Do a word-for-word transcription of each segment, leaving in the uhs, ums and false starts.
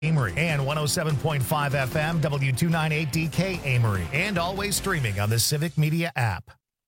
Amory and one oh seven point five F M, W two ninety-eight D K Amory, and always streaming on the Civic Media app.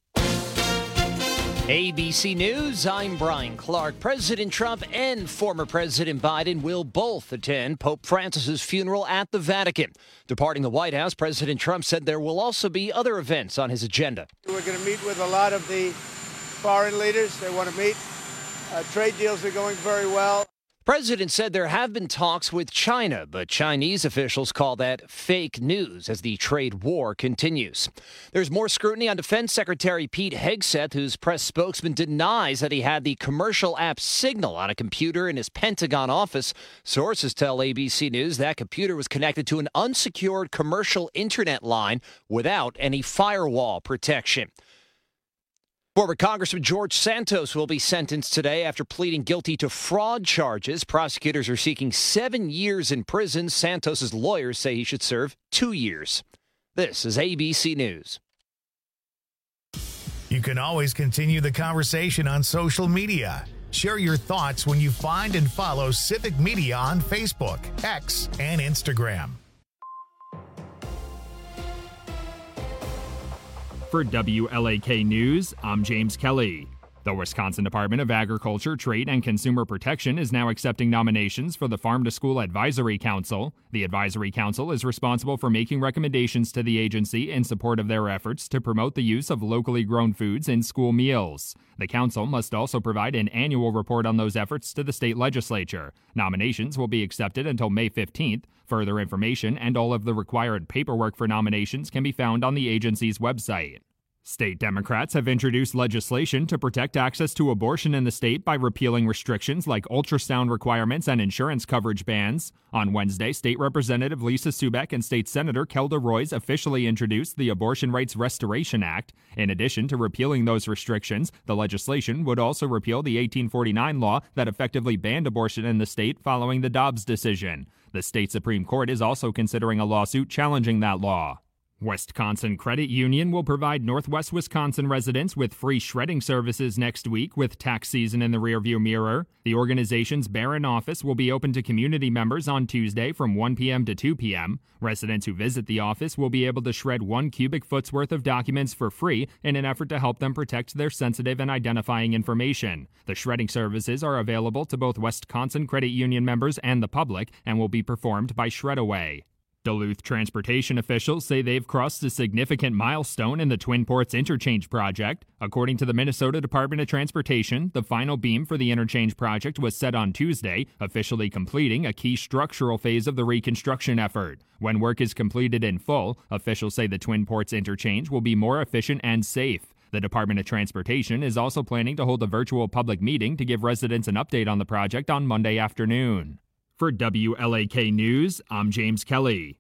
A B C News, I'm Brian Clark. President Trump and former President Biden will both attend Pope Francis's funeral at the Vatican. Departing the White House, President Trump said there will also be other events on his agenda. We're going to meet with a lot of the foreign leaders. They want to meet. Uh, trade deals are going very well. The president said there have been talks with China, but Chinese officials call that fake news as the trade war continues. There's more scrutiny on Defense Secretary Pete Hegseth, whose press spokesman denies that he had the commercial app Signal on a computer in his Pentagon office. Sources tell A B C News that computer was connected to an unsecured commercial internet line without any firewall protection. Former Congressman George Santos will be sentenced today after pleading guilty to fraud charges. Prosecutors are seeking seven years in prison. Santos's lawyers say he should serve two years. This is A B C News. You can always continue the conversation on social media. Share your thoughts when you find and follow Civic Media on Facebook, X, and Instagram. For W L A K News, I'm James Kelly. The Wisconsin Department of Agriculture, Trade, and Consumer Protection is now accepting nominations for the Farm to School Advisory Council. The Advisory Council is responsible for making recommendations to the agency in support of their efforts to promote the use of locally grown foods in school meals. The council must also provide an annual report on those efforts to the state legislature. Nominations will be accepted until May fifteenth. Further information and all of the required paperwork for nominations can be found on the agency's website. State Democrats have introduced legislation to protect access to abortion in the state by repealing restrictions like ultrasound requirements and insurance coverage bans. On Wednesday, State Representative Lisa Subeck and State Senator Kelda Roys officially introduced the Abortion Rights Restoration Act. In addition to repealing those restrictions, the legislation would also repeal the eighteen forty-nine law that effectively banned abortion in the state following the Dobbs decision. The state Supreme Court is also considering a lawsuit challenging that law. Wisconsin Credit Union will provide Northwest Wisconsin residents with free shredding services next week with tax season in the rearview mirror. The organization's Barron office will be open to community members on Tuesday from one p.m. to two p.m. Residents who visit the office will be able to shred one cubic foot's worth of documents for free in an effort to help them protect their sensitive and identifying information. The shredding services are available to both Wisconsin Credit Union members and the public and will be performed by Shredaway. Duluth transportation officials say they've crossed a significant milestone in the Twin Ports Interchange project. According to the Minnesota Department of Transportation, the final beam for the interchange project was set on Tuesday, officially completing a key structural phase of the reconstruction effort. When work is completed in full, officials say the Twin Ports Interchange will be more efficient and safe. The Department of Transportation is also planning to hold a virtual public meeting to give residents an update on the project on Monday afternoon. For W L A K News, I'm James Kelly.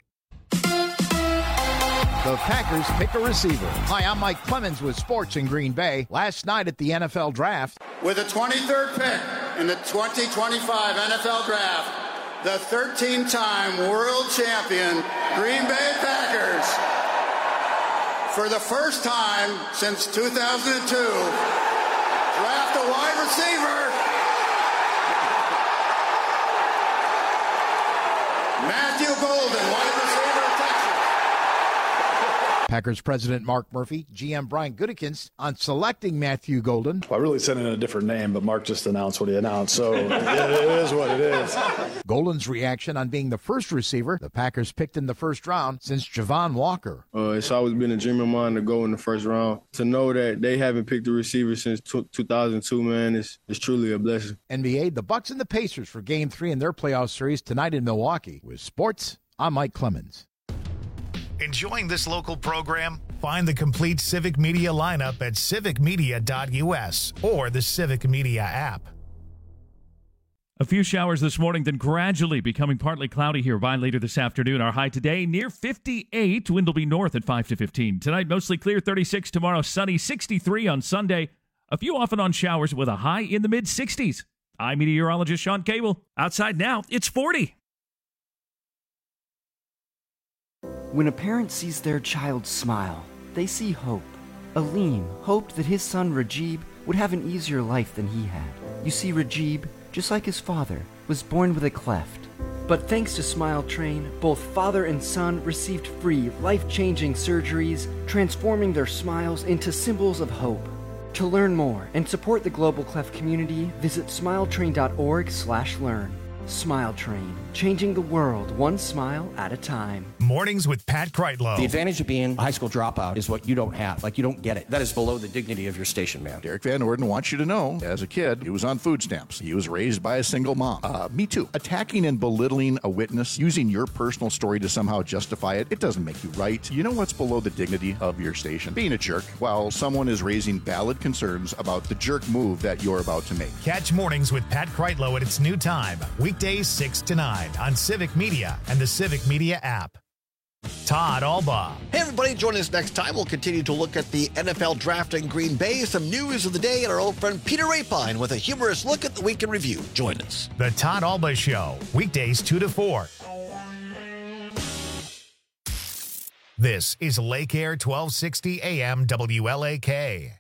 The Packers pick a receiver. Hi, I'm Mike Clemens with Sports in Green Bay. Last night at the N F L Draft. With the twenty-third pick in the twenty twenty-five N F L Draft, the thirteen-time world champion Green Bay Packers, for the first time since two thousand two, draft a wide receiver. Matthew Golden, wide receiver of Texas. Packers president Mark Murphy, G M Brian Gutekunst on selecting Matthew Golden. Well, I really sent in a different name, but Mark just announced what he announced, so it, it is what it is. Golden's reaction on being the first receiver the Packers picked in the first round since Javon Walker. Uh, it's always been a dream of mine to go in the first round. To know that they haven't picked a receiver since two thousand two, man, is is truly a blessing. N B A, the Bucks and the Pacers for Game three in their playoff series tonight in Milwaukee. With sports, I'm Mike Clemens. Enjoying this local program? Find the complete Civic Media lineup at civic media dot u s or the Civic Media app. A few showers this morning, then gradually becoming partly cloudy here by later this afternoon. Our high today near fifty-eight. Wind will be north at five to fifteen. Tonight, mostly clear, thirty-six. Tomorrow, sunny, sixty-three on Sunday. A few off and on showers with a high in the mid-sixties. I'm meteorologist Sean Cable. Outside now, it's forty. When a parent sees their child smile, they see hope. Aleem hoped that his son Rajib would have an easier life than he had. You see, Rajib, just like his father, was born with a cleft. But thanks to Smile Train, both father and son received free, life-changing surgeries, transforming their smiles into symbols of hope. To learn more and support the Global Clef community, visit smiletrain.org slash learn. Smile Train, changing the world one smile at a time. Mornings with Pat Kreitlow. The advantage of being a high school dropout is what you don't have. Like, you don't get it. That is below the dignity of your station, man. Derek Van Orden wants you to know, as a kid, he was on food stamps. He was raised by a single mom. Uh, me too. Attacking and belittling a witness, using your personal story to somehow justify it, it doesn't make you right. You know what's below the dignity of your station? Being a jerk while someone is raising valid concerns about the jerk move that you're about to make. Catch Mornings with Pat Kreitlow at its new time, weekdays six to nine on Civic Media and the Civic Media app. Todd Alba. Hey, everybody, join us next time. We'll continue to look at the N F L draft in Green Bay, some news of the day, and our old friend Peter Rapine with a humorous look at the week in review. Join us. The Todd Alba Show, weekdays two to four. This is Lake Air twelve sixty A M W L A K.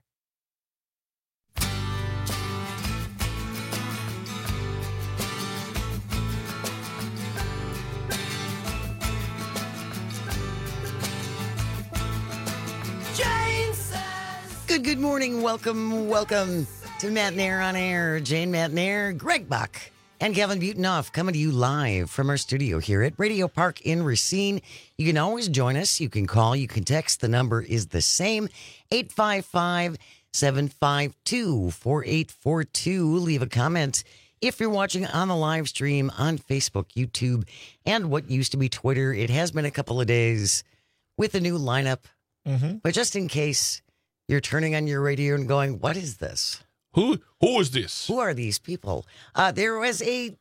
Good, good morning. Welcome, welcome to Matt Nair on Air. Jane Matt Nair, Greg Buck, and Kevin Butonoff coming to you live from our studio here at Radio Park in Racine. You can always join us. You can call. You can text. The number is the same, eight five five, seven five two, four eight four two. Leave a comment if you're watching on the live stream on Facebook, YouTube, and what used to be Twitter. It has been a couple of days with a new lineup, mm-hmm. but just in case you're turning on your radio and going, what is this? Who Who is this? Who are these people? Uh, there was a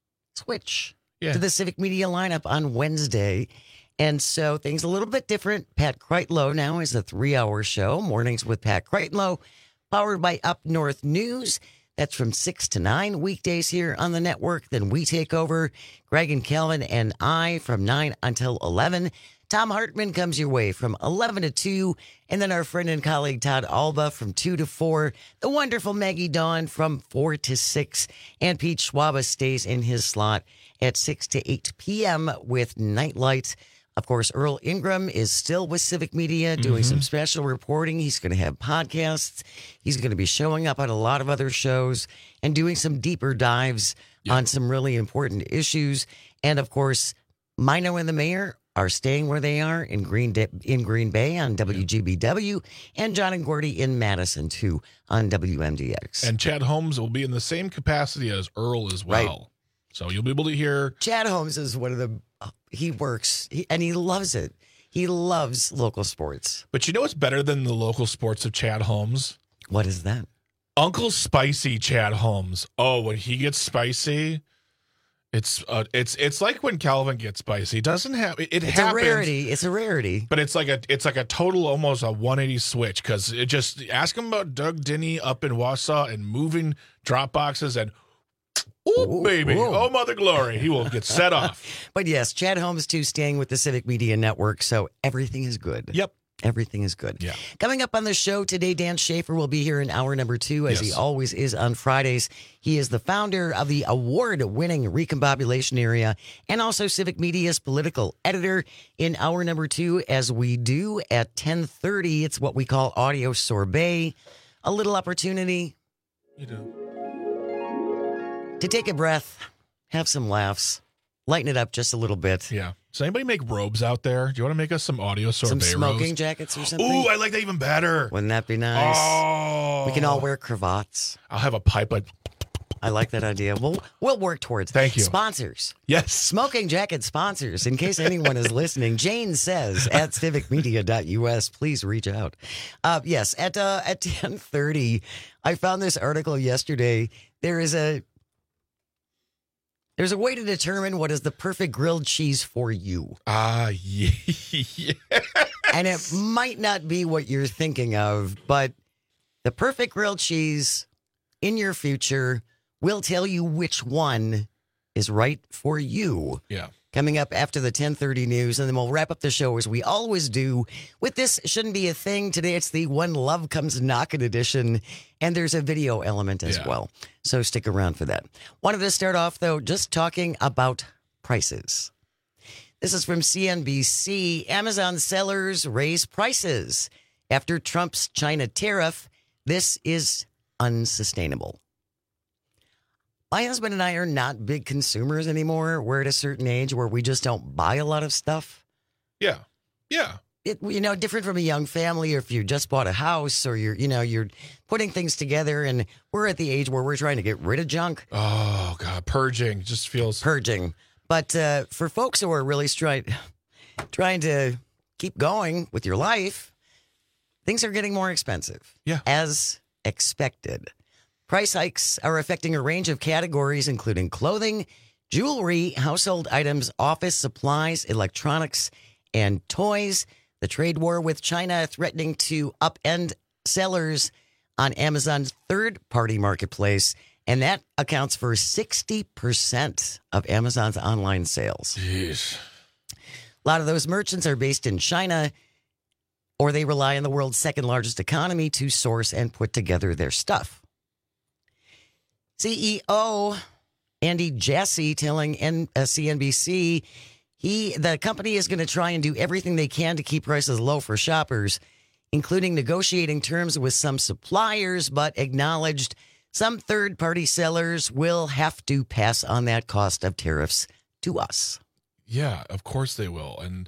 switch yeah. to the Civic Media lineup on Wednesday. And so things a little bit different. Pat Kreitlow now is a three-hour show, Mornings with Pat Kreitlow, powered by Up North News. That's from six to nine weekdays here on the network. Then we take over, Greg and Calvin and I, from nine until eleven. Tom Hartman comes your way from eleven to two, and then our friend and colleague Todd Alba from two to four, the wonderful Maggie Dawn from four to six, and Pete Schwaba stays in his slot at six to eight p.m. with Nightlight. Of course, Earl Ingram is still with Civic Media doing mm-hmm. some special reporting. He's going to have podcasts. He's going to be showing up on a lot of other shows and doing some deeper dives yep. on some really important issues. And, of course, Mino and the Mayor are staying where they are in Green De- in Green Bay on W G B W, and John and Gordy in Madison, too, on W M D X. And Chad Holmes will be in the same capacity as Earl as well. Right. So you'll be able to hear. Chad Holmes is one of the, uh, he works, he, and he loves it. He loves local sports. But you know what's better than the local sports of Chad Holmes? What is that? Uncle Spicy Chad Holmes. Oh, when he gets spicy... It's uh, it's it's like when Calvin gets spicy. It doesn't have it. It it's happens, a rarity. It's a rarity. But it's like a it's like a total almost a one eighty switch because it just ask him about Doug Dinney up in Wausau and moving drop boxes and ooh, ooh baby, ooh. oh mother glory, he will get set off. But yes, Chad Holmes too, staying with the Civic Media Network, so everything is good. Yep. Everything is good. Yeah. Coming up on the show today, Dan Schaefer will be here in hour number two, as yes. he always is on Fridays. He is the founder of the award-winning Recombobulation Area and also Civic Media's political editor. In hour number two, as we do at ten thirty, it's what we call Audio Sorbet, a little opportunity you do. to take a breath, have some laughs, lighten it up just a little bit. Yeah. Does anybody make robes out there? Do you want to make us some audio sorbet robes? Some smoking robes? jackets or something? Ooh, I like that even better. Wouldn't that be nice? Oh. We can all wear cravats. I'll have a pipe like... I like that idea. We'll, we'll work towards it. Thank you. Sponsors. Yes. Smoking jacket sponsors. In case anyone is listening, Jane says at civic media dot u s. Please reach out. Uh, yes, at uh, at ten thirty, I found this article yesterday. There is a... There's a way to determine what is the perfect grilled cheese for you. Ah, uh, yeah. And it might not be what you're thinking of, but the perfect grilled cheese in your future will tell you which one is right for you. Yeah. Coming up after the ten thirty news, and then we'll wrap up the show as we always do with This Shouldn't Be a Thing. Today it's the When Love Comes Knockin' edition, and there's a video element as yeah. well. So stick around for that. Wanted to start off, though, just talking about prices. This is from C N B C. Amazon sellers raise prices after Trump's China tariff. This is unsustainable. My husband and I are not big consumers anymore. We're at a certain age where we just don't buy a lot of stuff. Yeah. Yeah. It, you know, different from a young family, or if you just bought a house, or you're, you know, you're putting things together, and we're at the age where we're trying to get rid of junk. Oh God, purging just feels purging. But uh, for folks who are really trying, trying to keep going with your life, things are getting more expensive. Yeah, as expected. Price hikes are affecting a range of categories, including clothing, jewelry, household items, office supplies, electronics, and toys. The trade war with China threatening to upend sellers on Amazon's third-party marketplace, and that accounts for sixty percent of Amazon's online sales. Jeez. A lot of those merchants are based in China, or they rely on the world's second-largest economy to source and put together their stuff. C E O Andy Jassy telling N- uh, C N B C he the company is going to try and do everything they can to keep prices low for shoppers, including negotiating terms with some suppliers, but acknowledged some third-party sellers will have to pass on that cost of tariffs to us. Yeah, of course they will. And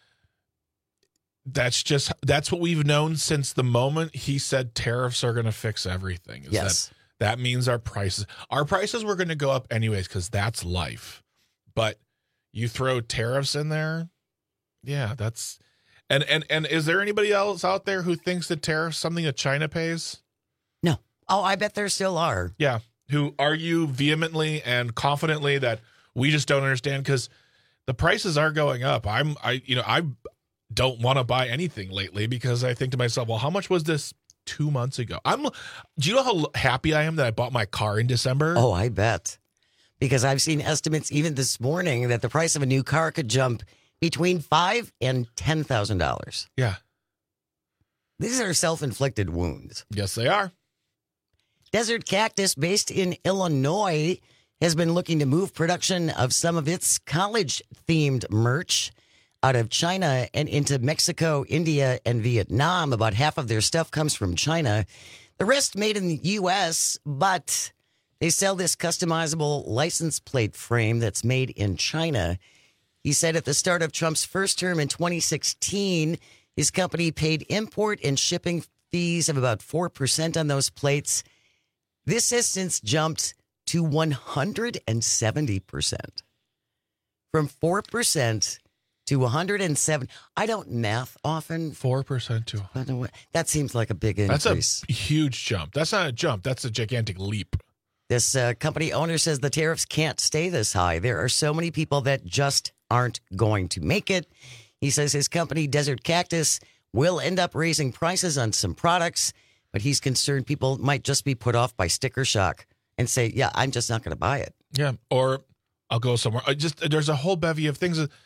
that's just, that's what we've known since the moment he said tariffs are going to fix everything. Is yes. That, that means our prices, our prices were going to go up anyways, because that's life. But you throw tariffs in there. Yeah, that's, and, and, and is there anybody else out there who thinks that tariffs something that China pays? No. Oh, I bet there still are. Yeah. Who argue vehemently and confidently that we just don't understand because the prices are going up. I'm, I, you know, I don't want to buy anything lately because I think to myself, well, how much was this two months ago? I'm, do you know how happy I am that I bought my car in December? Oh, I bet. Because I've seen estimates even this morning that the price of a new car could jump between five and ten thousand dollars. Yeah. These are self-inflicted wounds. Yes, they are. Desert Cactus, based in Illinois, has been looking to move production of some of its college-themed merch out of China and into Mexico, India, and Vietnam. About half of their stuff comes from China. The rest made in the U S, but they sell this customizable license plate frame that's made in China. He said at the start of Trump's first term in twenty sixteen, his company paid import and shipping fees of about four percent on those plates. This has since jumped to one hundred seventy percent. From four percent to one hundred seven. I don't math often. four percent to. That seems like a big increase. That's a huge jump. That's not a jump. That's a gigantic leap. This uh, company owner says the tariffs can't stay this high. There are so many people that just aren't going to make it. He says his company, Desert Cactus, will end up raising prices on some products, but he's concerned people might just be put off by sticker shock and say, yeah, I'm just not going to buy it. Yeah, or I'll go somewhere. I just There's a whole bevy of things. That,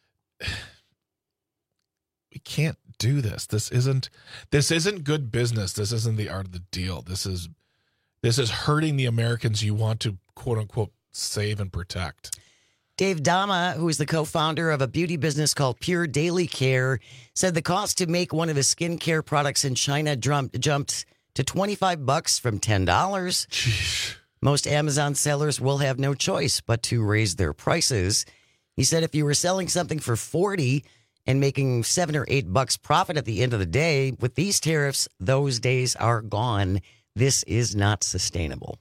we can't do this. This isn't this isn't good business. This isn't the art of the deal. This is this is hurting the Americans you want to, quote unquote, save and protect. Dave Dama, who is the co-founder of a beauty business called Pure Daily Care, said the cost to make one of his skincare products in China jumped, jumped to twenty-five bucks from ten dollars. Jeez. Most Amazon sellers will have no choice but to raise their prices. He said if you were selling something for forty and making seven or eight bucks profit at the end of the day, with these tariffs, those days are gone. This is not sustainable.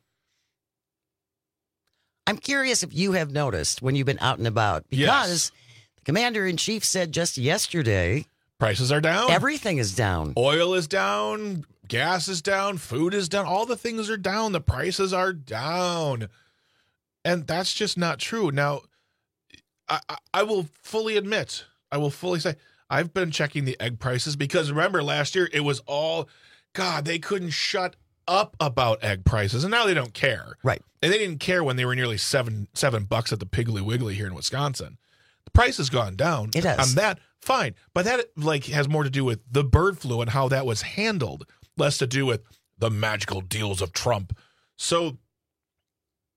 I'm curious if you have noticed when you've been out and about, because yes. the commander-in-chief said just yesterday, prices are down. Everything is down. Oil is down. Gas is down. Food is down. All the things are down. The prices are down. And that's just not true. Now, I, I, I will fully admit, I will fully say, I've been checking the egg prices because remember last year it was all, God, they couldn't shut up about egg prices, and now they don't care. Right. And they didn't care when they were nearly seven seven bucks at the Piggly Wiggly here in Wisconsin. The price has gone down. It has. On that, fine. But that like has more to do with the bird flu and how that was handled, less to do with the magical deals of Trump. So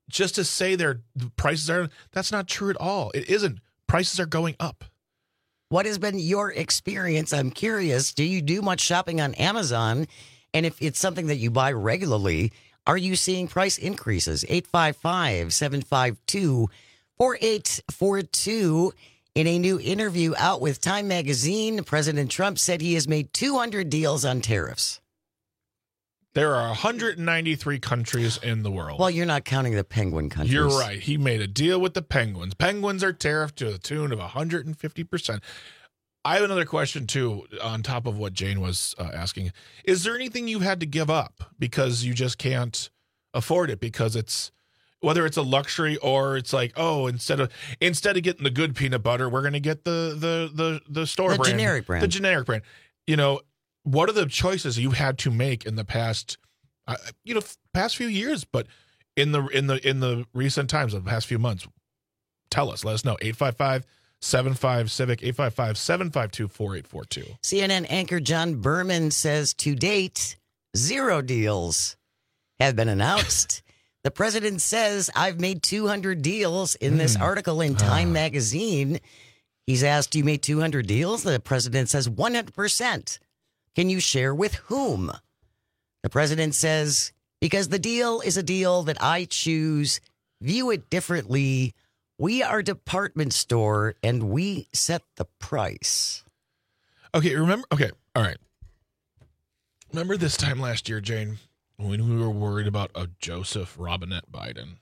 just to say their the prices are, that's not true at all. It isn't. Prices are going up. What has been your experience? I'm curious. Do you do much shopping on Amazon? And if it's something that you buy regularly, are you seeing price increases? eight five five, seven five two, four eight four two. In a new interview out with Time Magazine, President Trump said he has made two hundred deals on tariffs. There are one hundred ninety-three countries in the world. Well, you're not counting the penguin countries. You're right. He made a deal with the penguins. Penguins are tariffed to the tune of one hundred fifty percent. I have another question, too, on top of what Jane was uh, asking. Is there anything you had to give up because you just can't afford it? Because it's, whether it's a luxury or it's like, oh, instead of instead of getting the good peanut butter, we're going to get the the the the store The brand, generic brand. the generic brand. You know, what are the choices you had to make in the past, uh, you know, past few years, but in the in the in the recent times of the past few months? Tell us. Let us know. eight five five, seven five Civic, eight five five, seven five two, four eight four two. C N N anchor John Berman says to date, zero deals have been announced. The president says, I've made two hundred deals in this Mm. article in Time Magazine. He's asked, you made two hundred deals? The president says one hundred percent. Can you share with whom? The president says, because the deal is a deal that I choose, view it differently. We are a department store and we set the price. Okay, remember? Okay, all right. Remember this time last year, Jane, when we were worried about a Joseph Robinette Biden,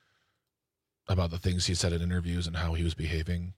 about the things he said in interviews and how he was behaving?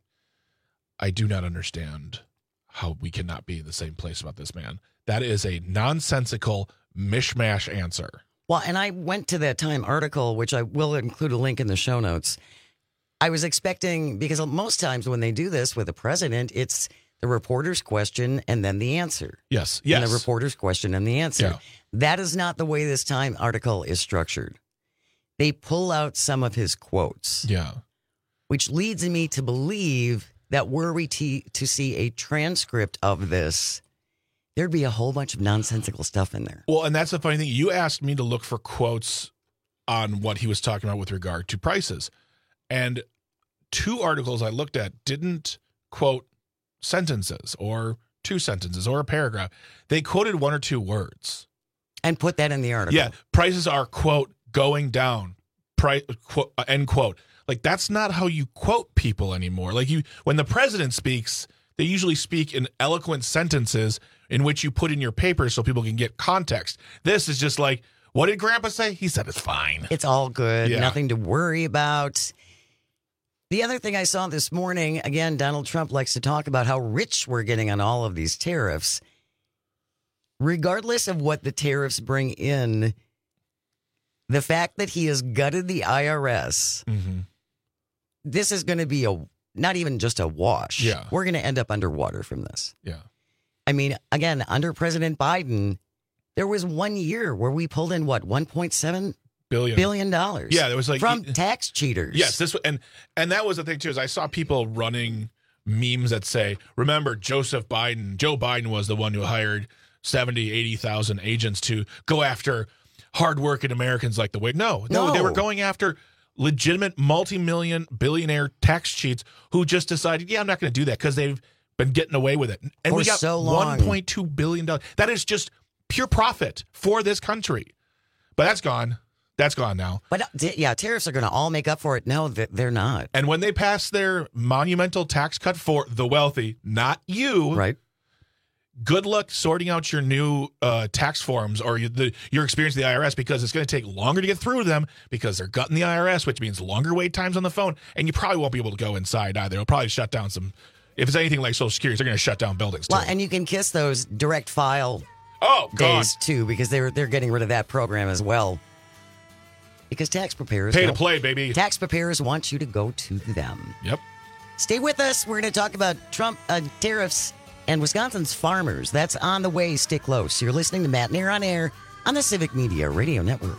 I do not understand how we cannot be in the same place about this man. That is a nonsensical mishmash answer. Well, and I went to that Time article, which I will include a link in the show notes. I was expecting, because most times when they do this with the president, it's the reporter's question and then the answer. Yes, yes. And the reporter's question and the answer. Yeah. That is not the way this Time article is structured. They pull out some of his quotes. Yeah. Which leads me to believe that were we to, to see a transcript of this, there'd be a whole bunch of nonsensical stuff in there. Well, and that's the funny thing. You asked me to look for quotes on what he was talking about with regard to prices. And two articles I looked at didn't quote sentences or two sentences or a paragraph. They quoted one or two words. And put that in the article. Yeah. Prices are, quote, going down, price, quote, uh, end quote. Like, that's not how you quote people anymore. Like, you, when the president speaks, they usually speak in eloquent sentences in which you put in your paper so people can get context. This is just like, what did Grandpa say? He said it's fine. It's all good. Yeah. Nothing to worry about. The other thing I saw this morning, again, Donald Trump likes to talk about how rich we're getting on all of these tariffs. Regardless of what the tariffs bring in, the fact that he has gutted the I R S, mm-hmm. this is going to be a not even just a wash. Yeah. We're going to end up underwater from this. Yeah. I mean, again, under President Biden, there was one year where we pulled in, what, one point seven Billion. billion dollars. Yeah, there was like from tax cheaters. Yes, this and and that was the thing too. Is I saw people running memes that say, "Remember, Joseph Biden, Joe Biden was the one who hired seventy, eighty thousand agents to go after hardworking Americans like the way." No, no, No. they were going after legitimate multi-million billionaire tax cheats who just decided, "Yeah, I'm not going to do that," because they've been getting away with it. And For we got so long. one point two billion dollars. That is just pure profit for this country. But that's gone. That's gone now. But uh, t- yeah, tariffs are going to all make up for it. No, th- they're not. And when they pass their monumental tax cut for the wealthy, not you, right? Good luck sorting out your new uh, tax forms or your, the, your experience with the I R S, because it's going to take longer to get through to them because they're gutting the I R S, which means longer wait times on the phone. And you probably won't be able to go inside either. It'll probably shut down some. If it's anything like Social Security, they're going to shut down buildings too. Well, and you can kiss those direct file oh, God. days too, because they're they're getting rid of that program as well. Because tax preparers Pay to don't- play, baby. Tax preparers want you to go to them. Yep. Stay with us. We're going to talk about Trump uh, tariffs and Wisconsin's farmers. That's on the way. Stay close. You're listening to Matt Nair on Air on the Civic Media Radio Network.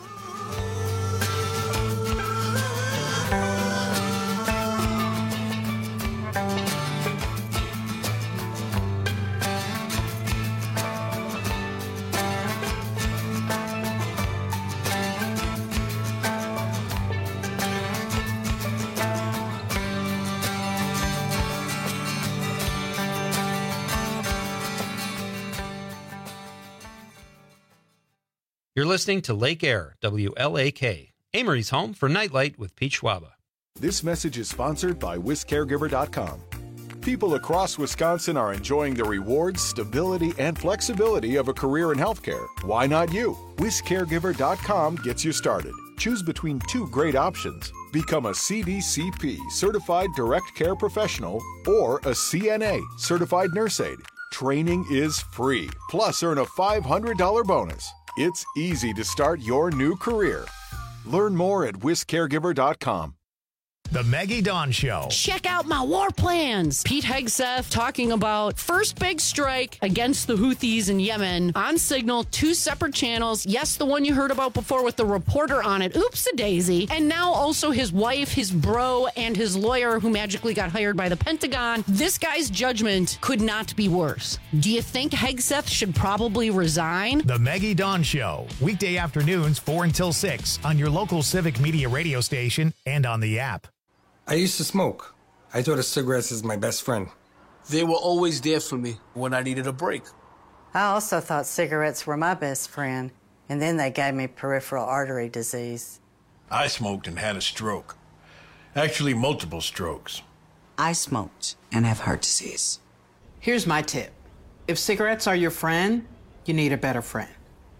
You're listening to Lake Air, W L A K, Amory's home for Nightlight with Pete Schwaba. This message is sponsored by Wis Caregiver dot com. People across Wisconsin are enjoying the rewards, stability, and flexibility of a career in healthcare. Why not you? Wis Caregiver dot com gets you started. Choose between two great options. Become a C D C P, Certified Direct Care Professional, or a C N A, Certified Nurse Aide. Training is free, plus earn a five hundred dollars bonus. It's easy to start your new career. Learn more at Wis Caregiver dot com. The Maggie Dawn Show. Check out my war plans. Pete Hegseth talking about first big strike against the Houthis in Yemen on Signal, two separate channels. Yes, the one you heard about before with the reporter on it. Oops-a-daisy. And now also his wife, his bro, and his lawyer who magically got hired by the Pentagon. This guy's judgment could not be worse. Do you think Hegseth should probably resign? The Maggie Dawn Show. Weekday afternoons, four until six on your local Civic Media radio station and on the app. I used to smoke. I thought of cigarettes as my best friend. They were always there for me when I needed a break. I also thought cigarettes were my best friend, and then they gave me peripheral artery disease. I smoked and had a stroke. Actually, multiple strokes. I smoked and have heart disease. Here's my tip. If cigarettes are your friend, you need a better friend.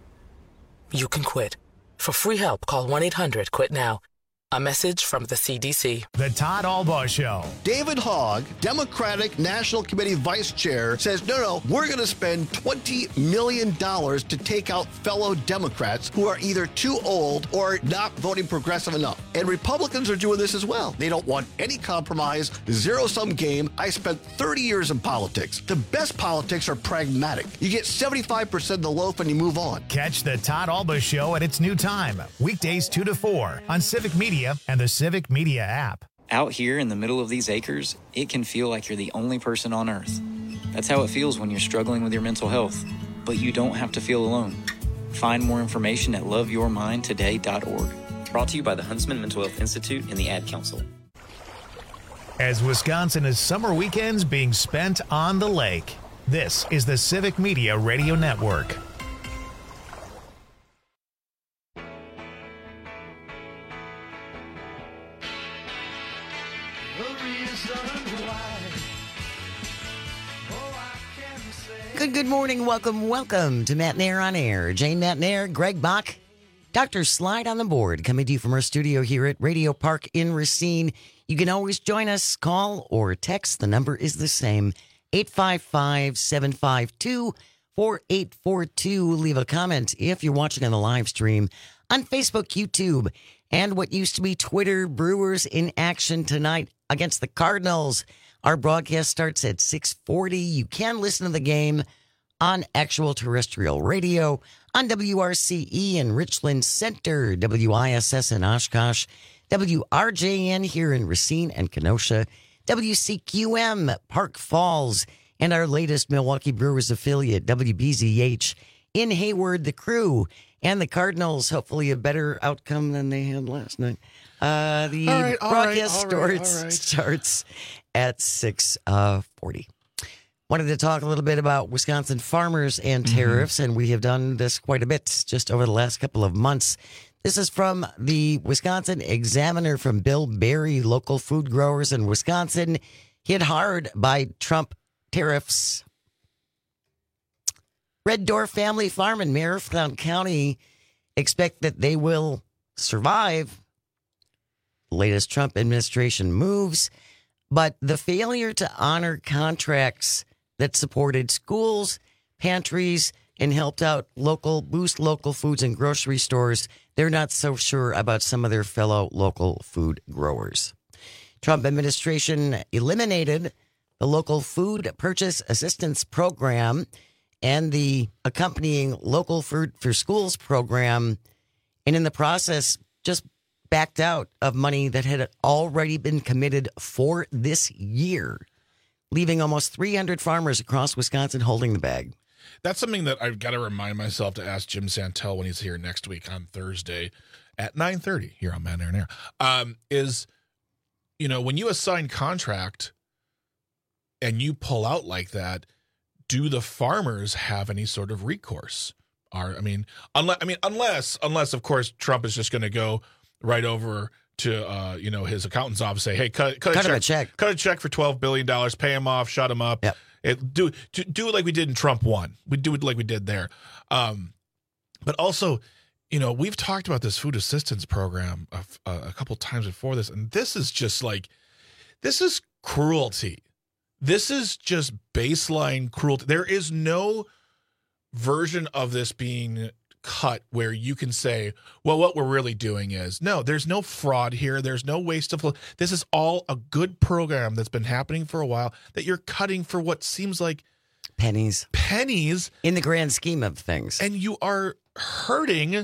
You can quit. For free help, call one eight hundred quit now. A message from the C D C. The Todd Albaugh Show. David Hogg, Democratic National Committee Vice Chair, says, no, no, we're going to spend twenty million dollars to take out fellow Democrats who are either too old or not voting progressive enough. And Republicans are doing this as well. They don't want any compromise, zero-sum game. I spent thirty years in politics. The best politics are pragmatic. You get seventy-five percent of the loaf and you move on. Catch the Todd Albaugh Show at its new time, weekdays two to four on Civic Media and the Civic Media app. Out here in the middle of these acres, it can feel like you're the only person on earth. That's how it feels when you're struggling with your mental health. But you don't have to feel alone. Find more information at love your mind today dot org. Brought to you by the Huntsman Mental Health Institute and the Ad Council. As Wisconsin is summer weekends being spent on the lake, this is the Civic Media Radio Network. Good, good morning. Welcome, welcome to Matt Nair on Air. Jane Matt Nair, Greg Bach, Doctor Slide on the board, coming to you from our studio here at Radio Park in Racine. You can always join us, call or text. The number is the same, eight five five, seven five two, four eight four two. Leave a comment if you're watching on the live stream on Facebook, YouTube, and what used to be Twitter. Brewers in action tonight against the Cardinals. Our broadcast starts at six forty. You can listen to the game on actual terrestrial radio on W R C E in Richland Center, W I S S in Oshkosh, W R J N here in Racine and Kenosha, W C Q M Park Falls, and our latest Milwaukee Brewers affiliate, W B Z H in Hayward. The Crew and the Cardinals, hopefully a better outcome than they had last night. Uh, the all right, all broadcast right, all right, starts, all right. starts at six forty. Wanted to talk a little bit about Wisconsin farmers and tariffs, mm-hmm. and we have done this quite a bit just over the last couple of months. This is from the Wisconsin Examiner from Bill Berry. Local food growers in Wisconsin hit hard by Trump tariffs. Red Door Family Farm in Marathon County expect that they will survive the latest Trump administration moves, but the failure to honor contracts that supported schools, pantries, and helped out local, boost local foods and grocery stores, they're not so sure about some of their fellow local food growers. Trump administration eliminated the local food purchase assistance program and the accompanying local food for schools program, and in the process just backed out of money that had already been committed for this year, leaving almost three hundred farmers across Wisconsin holding the bag. That's something that I've got to remind myself to ask Jim Santel when he's here next week on Thursday at nine thirty here on Man Air and Air. Um, is, you know, when you assign contract and you pull out like that, do the farmers have any sort of recourse? are. I mean, unless I mean, unless unless of course Trump is just going to go right over to uh, you know his accountant's office, say, hey, cut cut, cut a, check, a check, cut a check for twelve billion dollars, pay him off, shut him up. Yep. It, do do it like we did in Trump one. We do it like we did there. Um, but also, you know, we've talked about this food assistance program a, a couple times before this, and this is just like this is cruelty. This is just baseline cruelty. There is no version of this being cut where you can say, well, what we're really doing is, no, there's no fraud here. There's no waste of, this is all a good program that's been happening for a while that you're cutting for what seems like pennies, pennies in the grand scheme of things. And you are hurting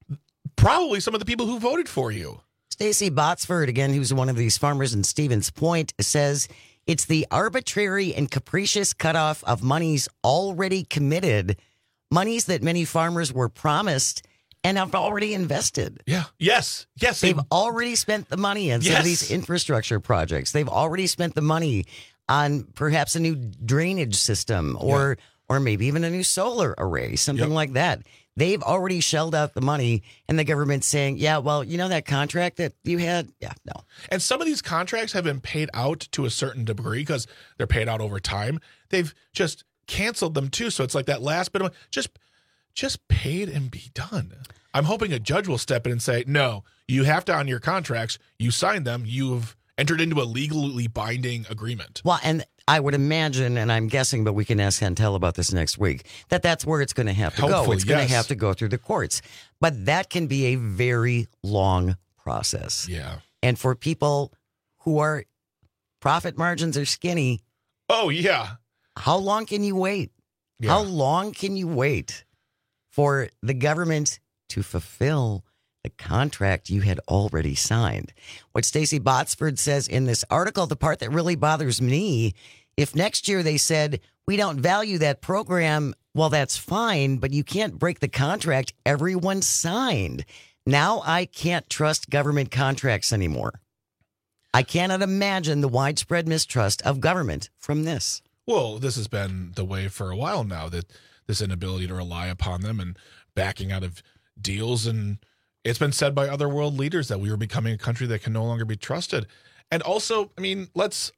probably some of the people who voted for you. Stacey Botsford, again, who's one of these farmers in Stevens Point, says it's the arbitrary and capricious cutoff of monies already committed, monies that many farmers were promised and have already invested. Yeah. Yes. Yes. They've already spent the money on some Yes. of these infrastructure projects. They've already spent the money on perhaps a new drainage system or yeah. or maybe even a new solar array, something yep. like that. They've already shelled out the money, and the government's saying, yeah, well, you know that contract that you had? Yeah, no. And some of these contracts have been paid out to a certain degree because they're paid out over time. They've just canceled them too. So it's like that last bit of just, just paid and be done. I'm hoping a judge will step in and say, no, you have to honor your contracts. You signed them. You've entered into a legally binding agreement. Well, and I would imagine, and I'm guessing, but we can ask Chantel about this next week, that that's where it's going to have to Hopefully, go. It's going yes. to have to go through the courts. But that can be a very long process. Yeah. And for people who are profit margins are skinny. Oh, yeah. How long can you wait? Yeah. How long can you wait for the government to fulfill the contract you had already signed? What Stacey Botsford says in this article, the part that really bothers me, if next year they said, we don't value that program, well, that's fine, but you can't break the contract everyone signed. Now I can't trust government contracts anymore. I cannot imagine the widespread mistrust of government from this. Well, this has been the way for a while now, that this inability to rely upon them and backing out of deals. And it's been said by other world leaders that we are becoming a country that can no longer be trusted. And also, I mean, let's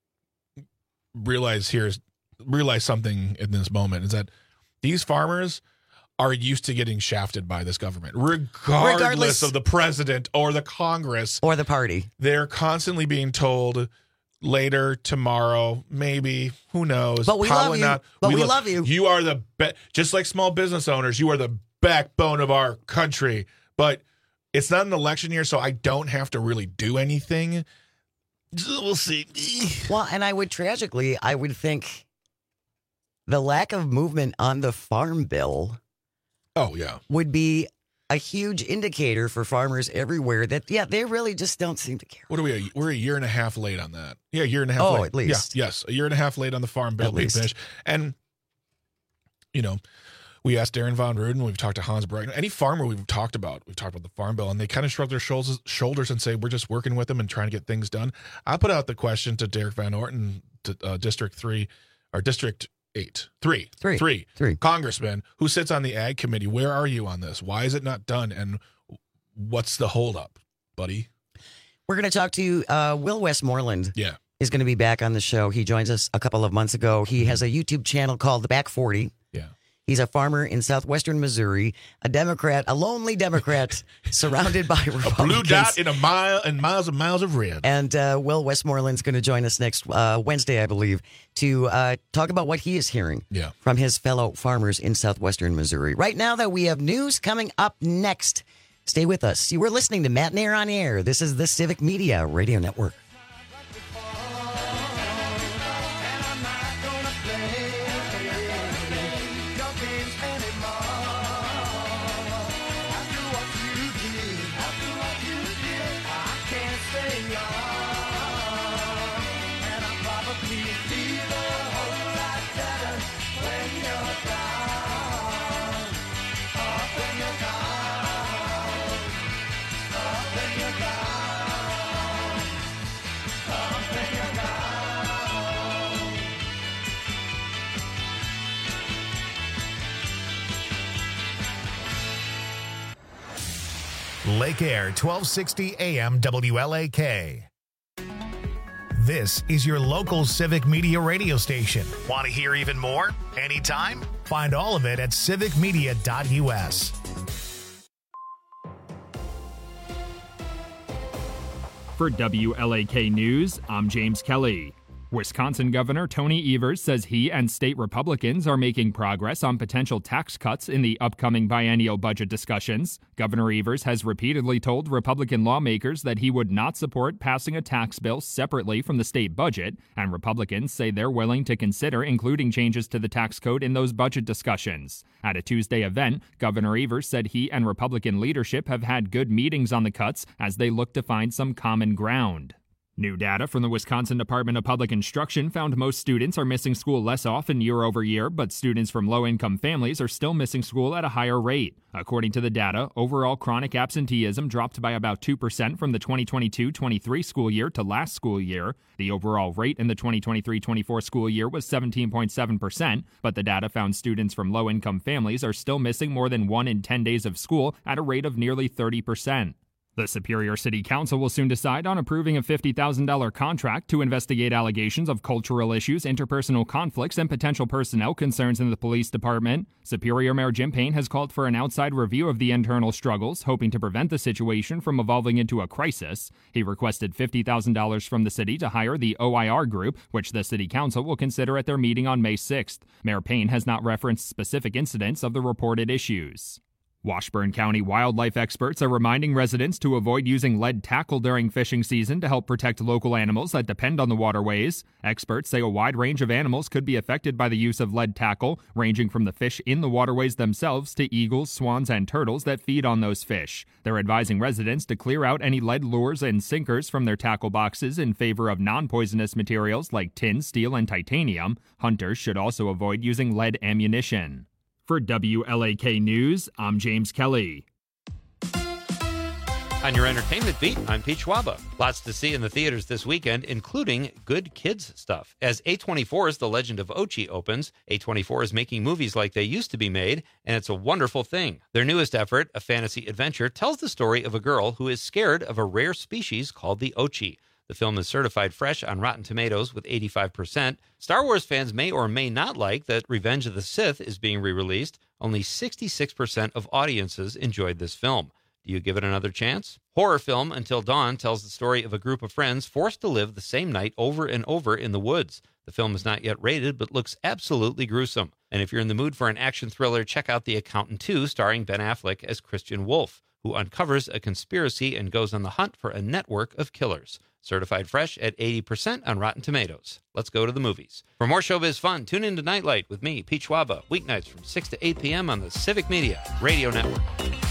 realize here, realize something in this moment is that these farmers are used to getting shafted by this government, regardless, regardless of the president or the Congress or the party. They're constantly being told later, tomorrow, maybe, who knows? But we Probably love you. not. But we, we lo- love you. You are the be- just like small business owners. You are the backbone of our country. But it's not an election year, so I don't have to really do anything. We'll see. Well, and I would tragically, I would think the lack of movement on the farm bill. Oh, yeah. Would be a huge indicator for farmers everywhere that, yeah, they really just don't seem to care. What are we? We're a year and a half late on that. Yeah, a year and a half oh, late. at least. Yeah, yes, a year and a half late on the farm bill being finished. And, you know, we asked Darren Von Ruden, we've talked to Hans Breitner, any farmer we've talked about, we've talked about the farm bill, and they kind of shrug their shoulders, shoulders and say, we're just working with them and trying to get things done. I put out the question to Derek Van Orton, to uh, District three, or District Eight, three, three, three, three, congressman who sits on the ag committee. Where are you on this? Why is it not done? And what's the holdup, buddy? We're going to talk to uh, Will Westmoreland. Yeah, is going to be back on the show. He joins us a couple of months ago. He has a YouTube channel called The Back forty. Yeah, he's a farmer in southwestern Missouri, a Democrat, a lonely Democrat, surrounded by Republicans. A blue dot in a mile and miles and miles of red. And uh, Will Westmoreland's going to join us next uh, Wednesday, I believe, to uh, talk about what he is hearing yeah. from his fellow farmers in southwestern Missouri. Right now, though, we have news coming up next. Stay with us. You were listening to Matt and Air on Air. This is the Civic Media Radio Network. Lake Air, twelve sixty A M W L A K. This is your local Civic Media radio station. Want to hear even more? Anytime? Find all of it at civic media dot U S. For W L A K News, I'm James Kelly. Wisconsin Governor Tony Evers says he and state Republicans are making progress on potential tax cuts in the upcoming biennial budget discussions. Governor Evers has repeatedly told Republican lawmakers that he would not support passing a tax bill separately from the state budget, and Republicans say they're willing to consider including changes to the tax code in those budget discussions. At a Tuesday event, Governor Evers said he and Republican leadership have had good meetings on the cuts as they look to find some common ground. New data from the Wisconsin Department of Public Instruction found most students are missing school less often year over year, but students from low-income families are still missing school at a higher rate. According to the data, overall chronic absenteeism dropped by about two percent from the twenty twenty-two twenty-three school year to last school year. The overall rate in the twenty twenty-three twenty-four school year was seventeen point seven percent, but the data found students from low-income families are still missing more than one in ten days of school at a rate of nearly thirty percent. The Superior City Council will soon decide on approving a fifty thousand dollars contract to investigate allegations of cultural issues, interpersonal conflicts, and potential personnel concerns in the police department. Superior Mayor Jim Payne has called for an outside review of the internal struggles, hoping to prevent the situation from evolving into a crisis. He requested fifty thousand dollars from the city to hire the O I R group, which the City Council will consider at their meeting on May sixth. Mayor Payne has not referenced specific incidents of the reported issues. Washburn County wildlife experts are reminding residents to avoid using lead tackle during fishing season to help protect local animals that depend on the waterways. Experts say a wide range of animals could be affected by the use of lead tackle, ranging from the fish in the waterways themselves to eagles, swans, and turtles that feed on those fish. They're advising residents to clear out any lead lures and sinkers from their tackle boxes in favor of non-poisonous materials like tin, steel, and titanium. Hunters should also avoid using lead ammunition. For W L A K News, I'm James Kelly. On your entertainment beat, I'm Pete Schwaba. Lots to see in the theaters this weekend, including good kids stuff. As A twenty-four's The Legend of Ochi opens, A twenty-four is making movies like they used to be made, and it's a wonderful thing. Their newest effort, a fantasy adventure, tells the story of a girl who is scared of a rare species called the Ochi. The film is certified fresh on Rotten Tomatoes with eighty-five percent. Star Wars fans may or may not like that Revenge of the Sith is being re-released. Only sixty-six percent of audiences enjoyed this film. Do you give it another chance? Horror film Until Dawn tells the story of a group of friends forced to live the same night over and over in the woods. The film is not yet rated, but looks absolutely gruesome. And if you're in the mood for an action thriller, check out The Accountant two, starring Ben Affleck as Christian Wolf, who uncovers a conspiracy and goes on the hunt for a network of killers. Certified fresh at eighty percent on Rotten Tomatoes. Let's go to the movies. For more showbiz fun, tune in to Nightlight with me, Pete Schwaba, weeknights from six to eight p.m. on the Civic Media Radio Network.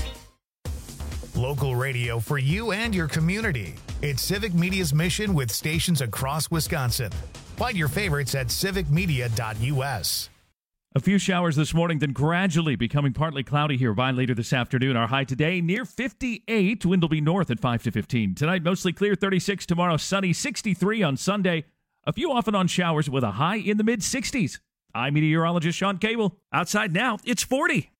Local radio for you and your community. It's Civic Media's mission with stations across Wisconsin. Find your favorites at civic media dot U S. A few showers this morning, then gradually becoming partly cloudy here by later this afternoon. Our high today near fifty-eight. Wind will be north at five to fifteen. Tonight, mostly clear, thirty-six. Tomorrow, sunny, sixty-three on Sunday. A few off and on showers with a high in the mid-sixties. I'm meteorologist Sean Cable. Outside now, it's forty.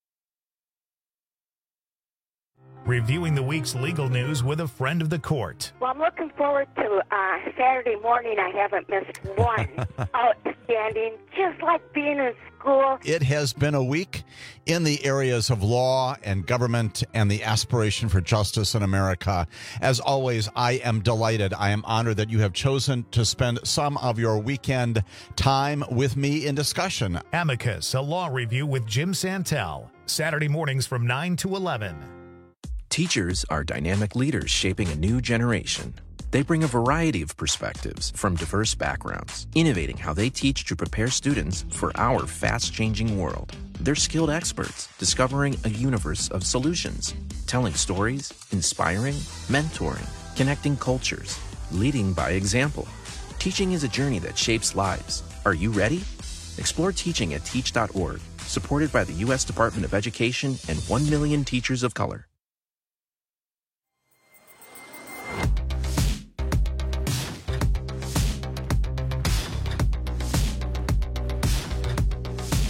Reviewing the week's legal news with a friend of the court. Well, I'm looking forward to uh, Saturday morning. I haven't missed one. Outstanding, just like being in school. It has been a week in the areas of law and government and the aspiration for justice in America. As always, I am delighted. I am honored that you have chosen to spend some of your weekend time with me in discussion. Amicus, a law review with Jim Santel. Saturday mornings from nine to eleven. Teachers are dynamic leaders shaping a new generation. They bring a variety of perspectives from diverse backgrounds, innovating how they teach to prepare students for our fast-changing world. They're skilled experts, discovering a universe of solutions, telling stories, inspiring, mentoring, connecting cultures, leading by example. Teaching is a journey that shapes lives. Are you ready? Explore teaching at teach dot org, supported by the U S Department of Education and one million teachers of color.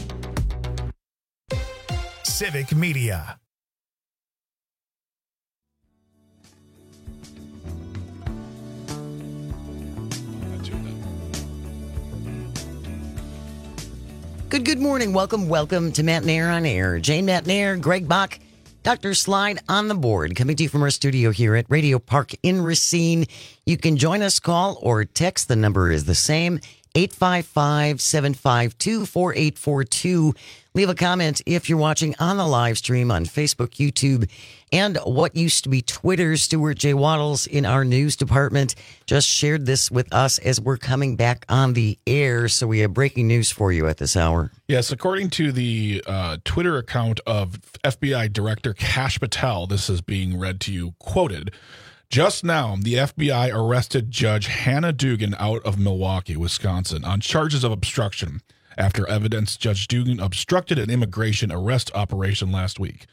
Civic Media. Good, good morning. Welcome, welcome to Matt Nair on Air. Jane Matt Nair, Greg Bach, Doctor Slide on the board. Coming to you from our studio here at Radio Park in Racine. You can join us, call or text. The number is the same, eight five five, seven five two, four eight four two. Leave a comment if you're watching on the live stream on Facebook, YouTube, and what used to be Twitter. Stuart J. Waddles in our news department just shared this with us as we're coming back on the air. So we have breaking news for you at this hour. Yes, according to the uh, Twitter account of F B I Director Kash Patel, this is being read to you, quoted, "Just now, the F B I arrested Judge Hannah Dugan out of Milwaukee, Wisconsin, on charges of obstruction after evidence Judge Dugan obstructed an immigration arrest operation last week.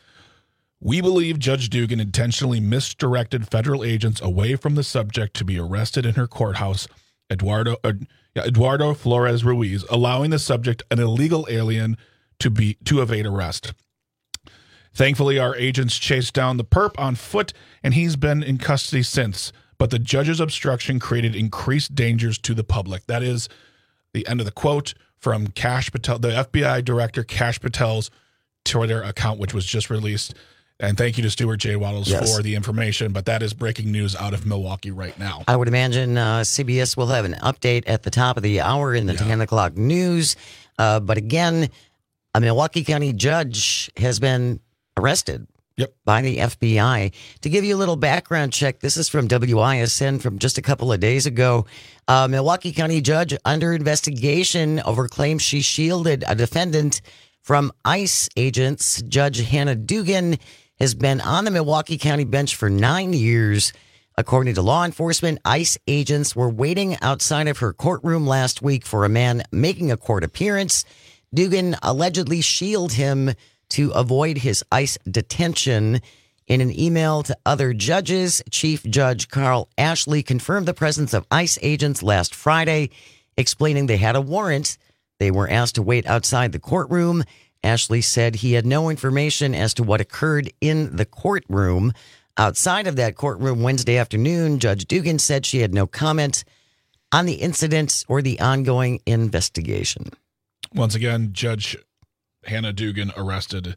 We believe Judge Dugan intentionally misdirected federal agents away from the subject to be arrested in her courthouse, Eduardo uh, Eduardo Flores Ruiz, allowing the subject, an illegal alien, to be to evade arrest. Thankfully, our agents chased down the perp on foot, and he's been in custody since. But the judge's obstruction created increased dangers to the public." That is the end of the quote from Kash Patel, the F B I Director Kash Patel's Twitter account, which was just released. And thank you to Stuart J. Waddles yes. for the information. But that is breaking news out of Milwaukee right now. I would imagine uh, C B S will have an update at the top of the hour in the yeah. ten o'clock news. Uh, but again, a Milwaukee County judge has been arrested yep. by the F B I. To give you a little background check, this is from W I S N from just a couple of days ago. Uh, Milwaukee County judge under investigation over claims she shielded a defendant from ICE agents. Judge Hannah Dugan has been on the Milwaukee County bench for nine years. According to law enforcement, ICE agents were waiting outside of her courtroom last week for a man making a court appearance. Dugan allegedly shielded him to avoid his ICE detention. In an email to other judges, Chief Judge Carl Ashley confirmed the presence of ICE agents last Friday, explaining they had a warrant. They were asked to wait outside the courtroom. Ashley said he had no information as to what occurred in the courtroom. Outside of that courtroom Wednesday afternoon, Judge Dugan said she had no comment on the incident or the ongoing investigation. Once again, Judge Hannah Dugan arrested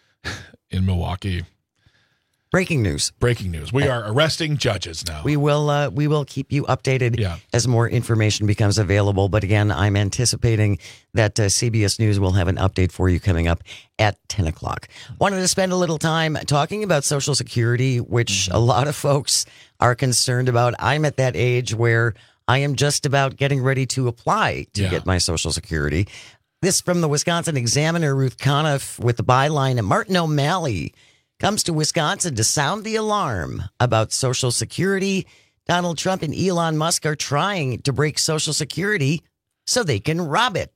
in Milwaukee. Breaking news. Breaking news. We are arresting judges now. We will uh, we will keep you updated yeah. as more information becomes available. But again, I'm anticipating that uh, C B S News will have an update for you coming up at ten o'clock. Wanted to spend a little time talking about Social Security, which mm-hmm. a lot of folks are concerned about. I'm at that age where I am just about getting ready to apply to yeah. get my Social Security. This from the Wisconsin Examiner, Ruth Conniff, with the byline, Martin O'Malley comes to Wisconsin to sound the alarm about Social Security. Donald Trump and Elon Musk are trying to break Social Security so they can rob it.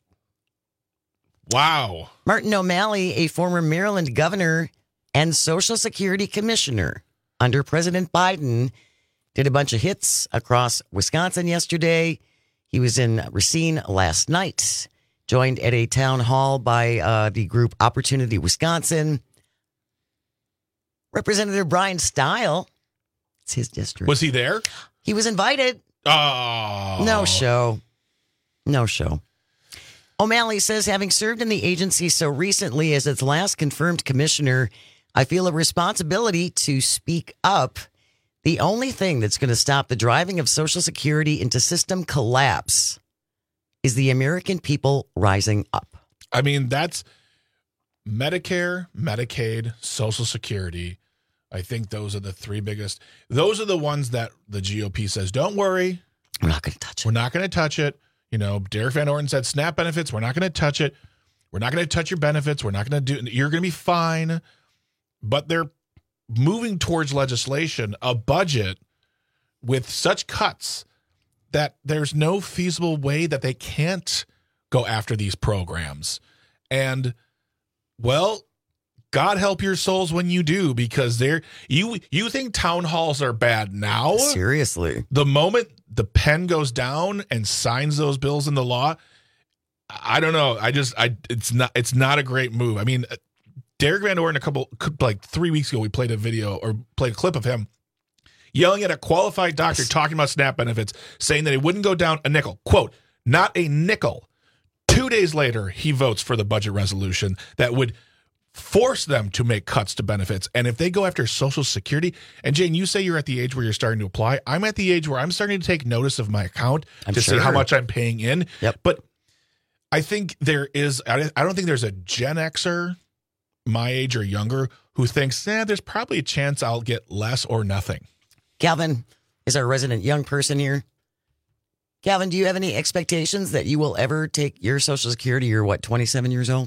Wow. Martin O'Malley, a former Maryland governor and Social Security commissioner under President Biden, did a bunch of hits across Wisconsin yesterday. He was in Racine last night, joined at a town hall by uh, the group Opportunity Wisconsin. Representative Brian Stile, it's his district. Was he there? He was invited. Oh. No show. No show. O'Malley says, having served in the agency so recently as its last confirmed commissioner, I feel a responsibility to speak up. The only thing that's going to stop the driving of Social Security into system collapse is the American people rising up. I mean, that's Medicare, Medicaid, Social Security. I think those are the three biggest. Those are the ones that the G O P says, don't worry. We're not going to touch it. We're not going to touch it. You know, Derek Van Orden said SNAP benefits. We're not going to touch it. We're not going to touch your benefits. We're not going to do, you're going to be fine. But they're moving towards legislation, a budget with such cuts that there's no feasible way that they can't go after these programs. And, well, God help your souls when you do, because they're you you think town halls are bad now? Seriously. The moment the pen goes down and signs those bills into law, I don't know. I just I it's not it's not a great move. I mean, Derek Van Orden a couple like three weeks ago we played a video or played a clip of him yelling at a qualified doctor talking about SNAP benefits, saying that it wouldn't go down a nickel. Quote, not a nickel. Two days later, he votes for the budget resolution that would force them to make cuts to benefits. And if they go after Social Security, and Jane, you say you're at the age where you're starting to apply. I'm at the age where I'm starting to take notice of my account I'm to sure. see how much I'm paying in. Yep. But I think there is, I don't think there's a Gen Xer, my age or younger, who thinks, eh, there's probably a chance I'll get less or nothing. Calvin is our resident young person here. Calvin, do you have any expectations that you will ever take your Social Security? You're what, twenty-seven years old?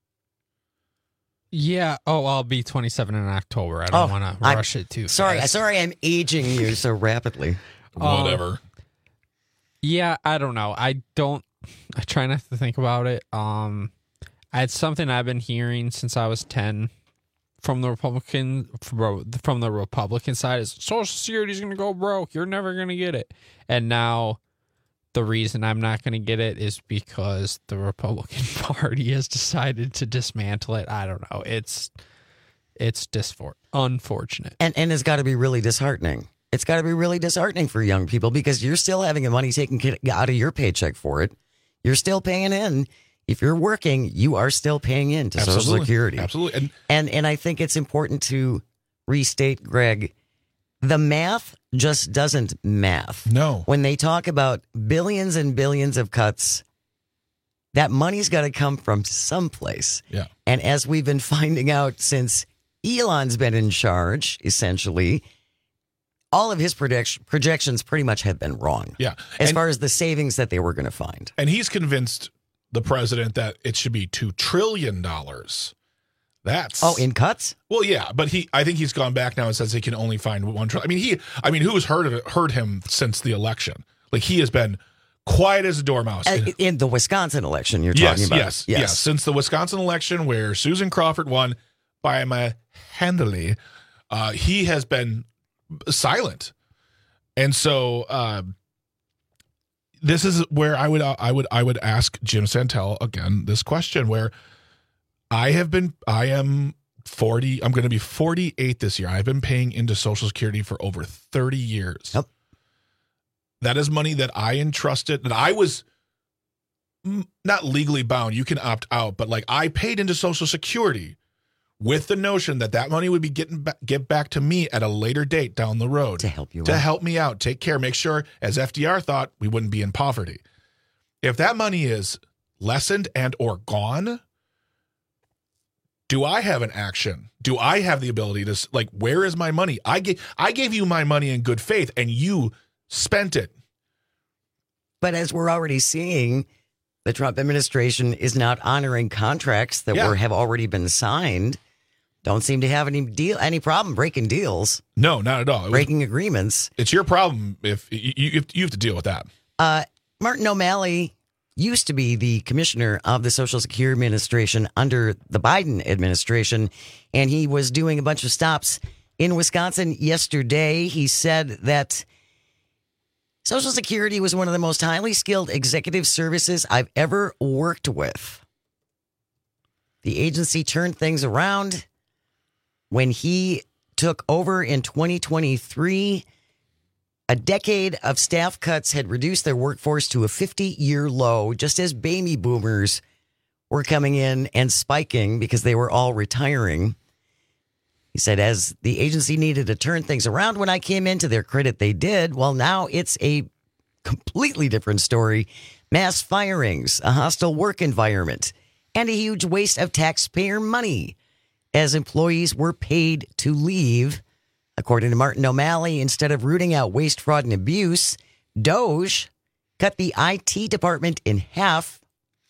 Yeah. Oh, I'll be twenty-seven in October. I don't Oh, want to I'm rush it too Sorry, fast. sorry, I'm aging you so rapidly. Whatever. Um, yeah, I don't know. I don't. I try not to think about it. Um, it's something I've been hearing since I was ten from the Republican from, from the Republican side is Social Security is going to go broke. You're never going to get it. And now the reason I'm not going to get it is because the Republican Party has decided to dismantle it. I don't know. It's it's disfor- unfortunate. And and it's got to be really disheartening. It's got to be really disheartening for young people because you're still having the money taken out of your paycheck for it. You're still paying in. If you're working, you are still paying in to Absolutely. Social Security. Absolutely. And, and and I think it's important to restate, Greg, the math just doesn't math. No. When they talk about billions and billions of cuts, that money's got to come from someplace. Yeah. And as we've been finding out since Elon's been in charge, essentially, all of his project- projections pretty much have been wrong. Yeah. As And- far as the savings that they were going to find. And he's convinced the president that it should be two trillion dollars. That's Oh, in cuts? Well, yeah, but he I think he's gone back now and says he can only find one trillion. I mean, he I mean, who's heard of it, heard him since the election? Like he has been quiet as a dormouse. Uh, in the Wisconsin election you're yes, talking about. yes, yes, yes. Since the Wisconsin election where Susan Crawford won by a handily, uh, he has been silent. And so uh, this is where I would uh, I would I would ask Jim Santel again this question where I have been I am forty I'm going to be forty-eight this year. I've been paying into Social Security for over thirty years. Yep. That is money that I entrusted that I was not legally bound. You can opt out, but like I paid into Social Security with the notion that that money would be getting back, get back to me at a later date down the road to help you to out. help me out, take care, make sure, as F D R thought, we wouldn't be in poverty. If that money is lessened and or gone, do I have an action? Do I have the ability to, like, where is my money? I gave I gave you my money in good faith, and you spent it. But as we're already seeing, the Trump administration is not honoring contracts that Yeah. were have already been signed. Don't seem to have any deal, any problem breaking deals, No, not at all. It was- breaking agreements. it's your problem if you, you, you have to deal with that. Uh, Martin O'Malley used to be the commissioner of the Social Security Administration under the Biden administration, and he was doing a bunch of stops in Wisconsin yesterday. He said that Social Security was one of the most highly skilled executive services I've ever worked with. The agency turned things around when he took over in twenty twenty-three. A decade of staff cuts had reduced their workforce to a fifty-year low, just as baby boomers were coming in and spiking because they were all retiring. He said, as the agency needed to turn things around when I came in, to their credit, they did. Well, now it's a completely different story. Mass firings, a hostile work environment, and a huge waste of taxpayer money as employees were paid to leave. According to Martin O'Malley, instead of rooting out waste, fraud, and abuse, Doge cut the I T department in half,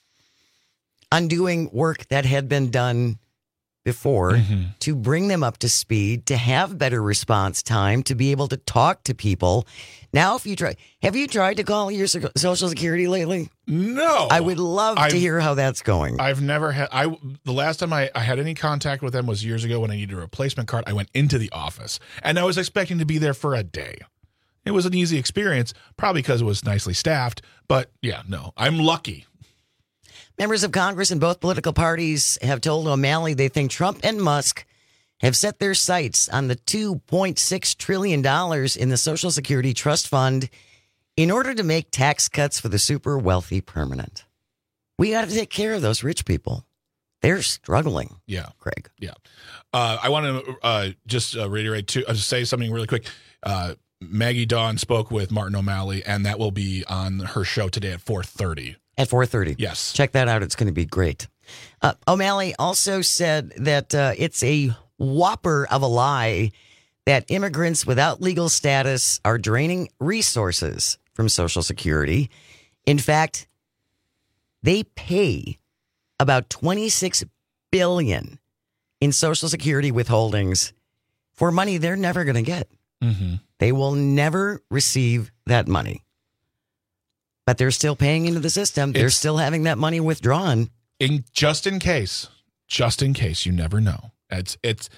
undoing work that had been done before Mm-hmm. to bring them up to speed, to have better response time, to be able to talk to people. Now, if you try, have you tried to call your so- Social Security lately? No. I would love I've- to hear how that's going. I've never had. I the last time I, I had any contact with them was years ago when I needed a replacement card. I went into the office and I was expecting to be there for a day. It was an easy experience, probably because it was nicely staffed. But yeah, no, I'm lucky. Members of Congress in both political parties have told O'Malley they think Trump and Musk have set their sights on the two point six trillion dollars in the Social Security Trust Fund in order to make tax cuts for the super wealthy permanent. We got to take care of those rich people. They're struggling. Yeah. Craig. Yeah. Uh, I want to uh, just uh, reiterate, to uh, say something really quick. Uh, Maggie Dawn spoke with Martin O'Malley, and that will be on her show today at four thirty. At four thirty. Yes. Check that out. It's going to be great. Uh, O'Malley also said that uh, it's a whopper of a lie that immigrants without legal status are draining resources from Social Security. In fact, they pay about twenty-six billion dollars in Social Security withholdings for money they're never going to get. Mm-hmm. They will never receive that money. But they're still paying into the system. They're It's- still having that money withdrawn. In just in case, just in case, you never know. It's it's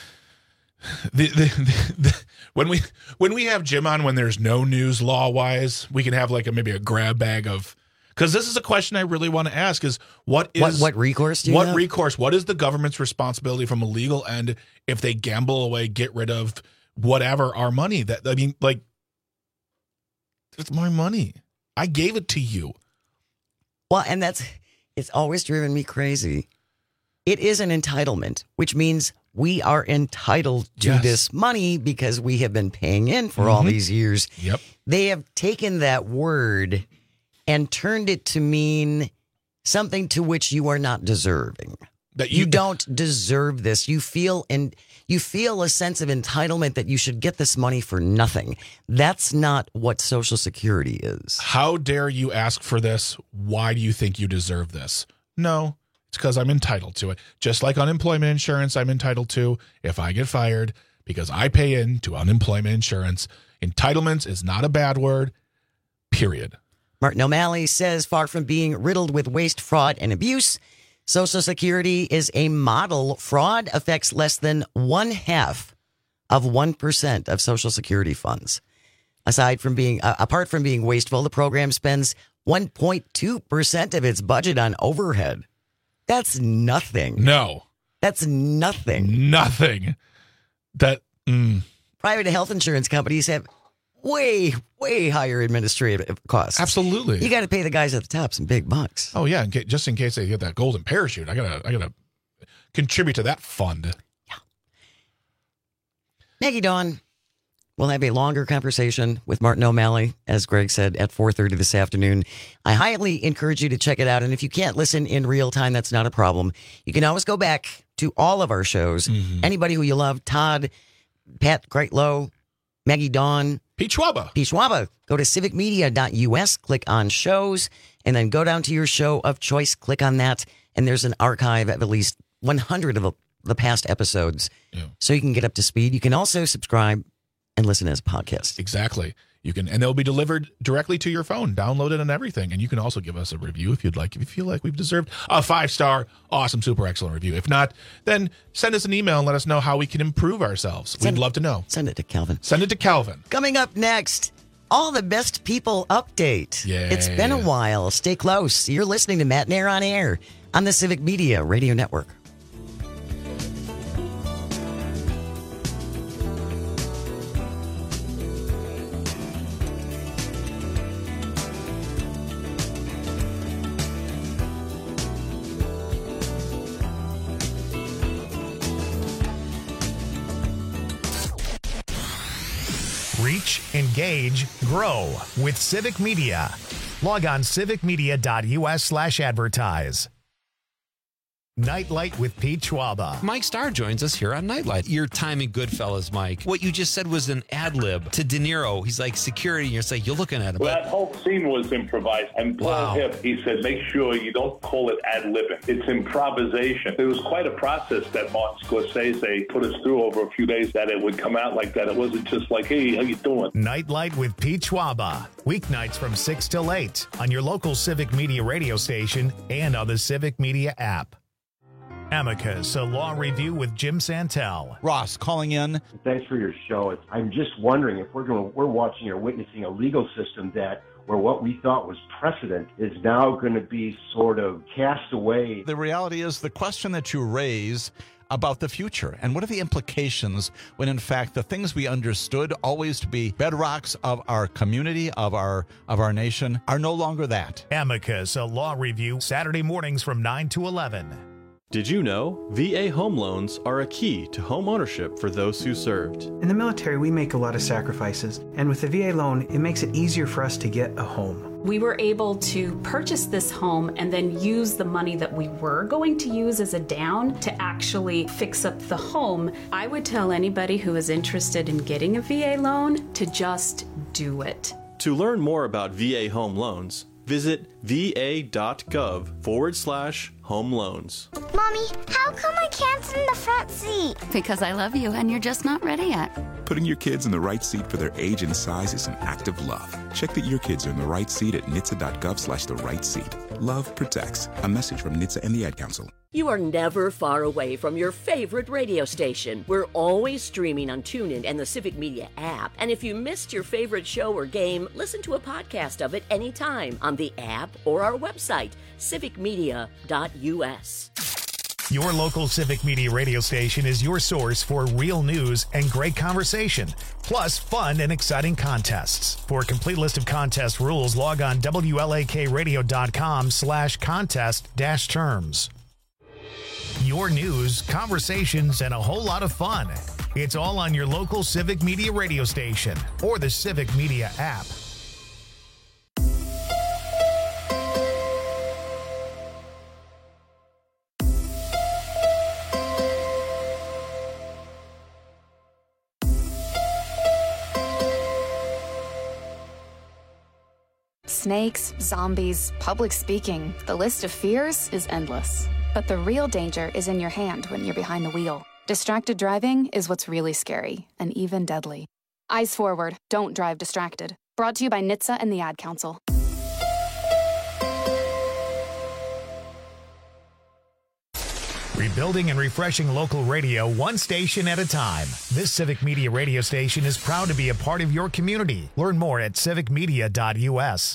the, the, the, the when we when we have Jim on when there's no news law wise, we can have like a maybe a grab bag of, because this is a question I really want to ask is what is What, what recourse do you what have? recourse? What is the government's responsibility from a legal end if they gamble away, get rid of whatever our money? That I mean, like, it's my money. I gave it to you. Well, and that's, it's always driven me crazy. It is an entitlement, which means we are entitled to Yes. this money because we have been paying in for all Mhm. these years. Yep. They have taken that word and turned it to mean something to which you are not deserving. That You you, don't deserve this. You feel and you feel a sense of entitlement that you should get this money for nothing. That's not what Social Security is. How dare you ask for this? Why do you think you deserve this? No, it's because I'm entitled to it. Just like unemployment insurance, I'm entitled to if I get fired because I pay in to unemployment insurance. Entitlements is not a bad word, period. Martin O'Malley says far from being riddled with waste, fraud, and abuse, Social Security is a model. Fraud affects less than one half of one percent of Social Security funds. Aside from being, uh, apart from being wasteful, the program spends one point two percent of its budget on overhead. That's nothing. No, That's nothing. nothing. That, mm, Private health insurance companies have way, way higher administrative costs. absolutely. You got to pay the guys at the top some big bucks. Oh yeah, in ca- just in case they get that golden parachute, I gotta, I gotta contribute to that fund. Maggie Dawn will have a longer conversation with Martin O'Malley, as Greg said, at four thirty this afternoon. I highly encourage you to check it out. And if you can't listen in real time, that's not a problem. You can always go back to all of our shows. Mm-hmm. Anybody who you love, Todd, Pat Greatlow, Maggie Dawn, Pete Schwaba. Pete Schwaba. Go to civic media dot U S, click on shows, and then go down to your show of choice, click on that, and there's an archive of at least one hundred of the past episodes. Yeah. So you can get up to speed. You can also subscribe and listen as a podcast. Exactly. You can, and they'll be delivered directly to your phone, downloaded and everything. And you can also give us a review if you'd like. If you feel like we've deserved a five star, awesome, super excellent review. If not, then send us an email and let us know how we can improve ourselves. Send- We'd love to know. Send it to Calvin. Send it to Calvin. Coming up next, all the best people update. Yay. It's been a while. Stay close. You're listening to Matt and Air on Air on the Civic Media Radio Network. Reach, engage, grow with Civic Media. Log on civic media dot U S slash advertise. Nightlight with Pete Schwaba. Mike Starr joins us here on Nightlight. Your time in Goodfellas, Mike. What you just said was an ad lib to De Niro. He's like security, and you're like, you're looking at him. Well, that whole scene was improvised. And Paul Wow. Hip, he said, make sure you don't call it ad-libbing. It's improvisation. It was quite a process that Martin Scorsese put us through over a few days that it would come out like that. It wasn't just like, hey, how you doing? Nightlight with Pete Schwaba. Weeknights from six till eight on your local Civic Media radio station and on the Civic Media app. Amicus, a law review with Jim Santel. Ross calling in. Thanks for your show. It's, I'm just wondering if we're going, we're watching or witnessing a legal system that where what we thought was precedent is now going to be sort of cast away. The reality is the question that you raise, about the future? And what are the implications when, in fact, the things we understood always to be bedrocks of our community, of our of our nation, are no longer that? Amicus, a law review, Saturday mornings from nine to eleven. Did you know V A home loans are a key to home ownership for those who served? In the military, we make a lot of sacrifices, and with the V A loan, it makes it easier for us to get a home. We were able to purchase this home and then use the money that we were going to use as a down to actually fix up the home. I would tell anybody who is interested in getting a V A loan to just do it. To learn more about V A home loans, visit va.gov forward slash home loans. Mommy, how come I can't sit in the front seat? Because I love you and you're just not ready yet. Putting your kids in the right seat for their age and size is an act of love. Check that your kids are in the right seat at N H T S A dot gov slash the right seat. Love protects. A message from N H T S A and the Ad Council. You are never far away from your favorite radio station. We're always streaming on TuneIn and the Civic Media app. And if you missed your favorite show or game, listen to a podcast of it anytime on the app or our website, civic media dot u s. Your local Civic Media radio station is your source for real news and great conversation, plus fun and exciting contests. For a complete list of contest rules, log on W L A K radio dot com slash contest dash terms. Your news, conversations, and a whole lot of fun. It's all on your local Civic Media radio station or the Civic Media app. Snakes, zombies, public speaking. The list of fears is endless. But the real danger is in your hand when you're behind the wheel. Distracted driving is what's really scary and even deadly. Eyes forward, don't drive distracted. Brought to you by N H T S A and the Ad Council. Rebuilding and refreshing local radio one station at a time. This Civic Media radio station is proud to be a part of your community. Learn more at civic media dot u s.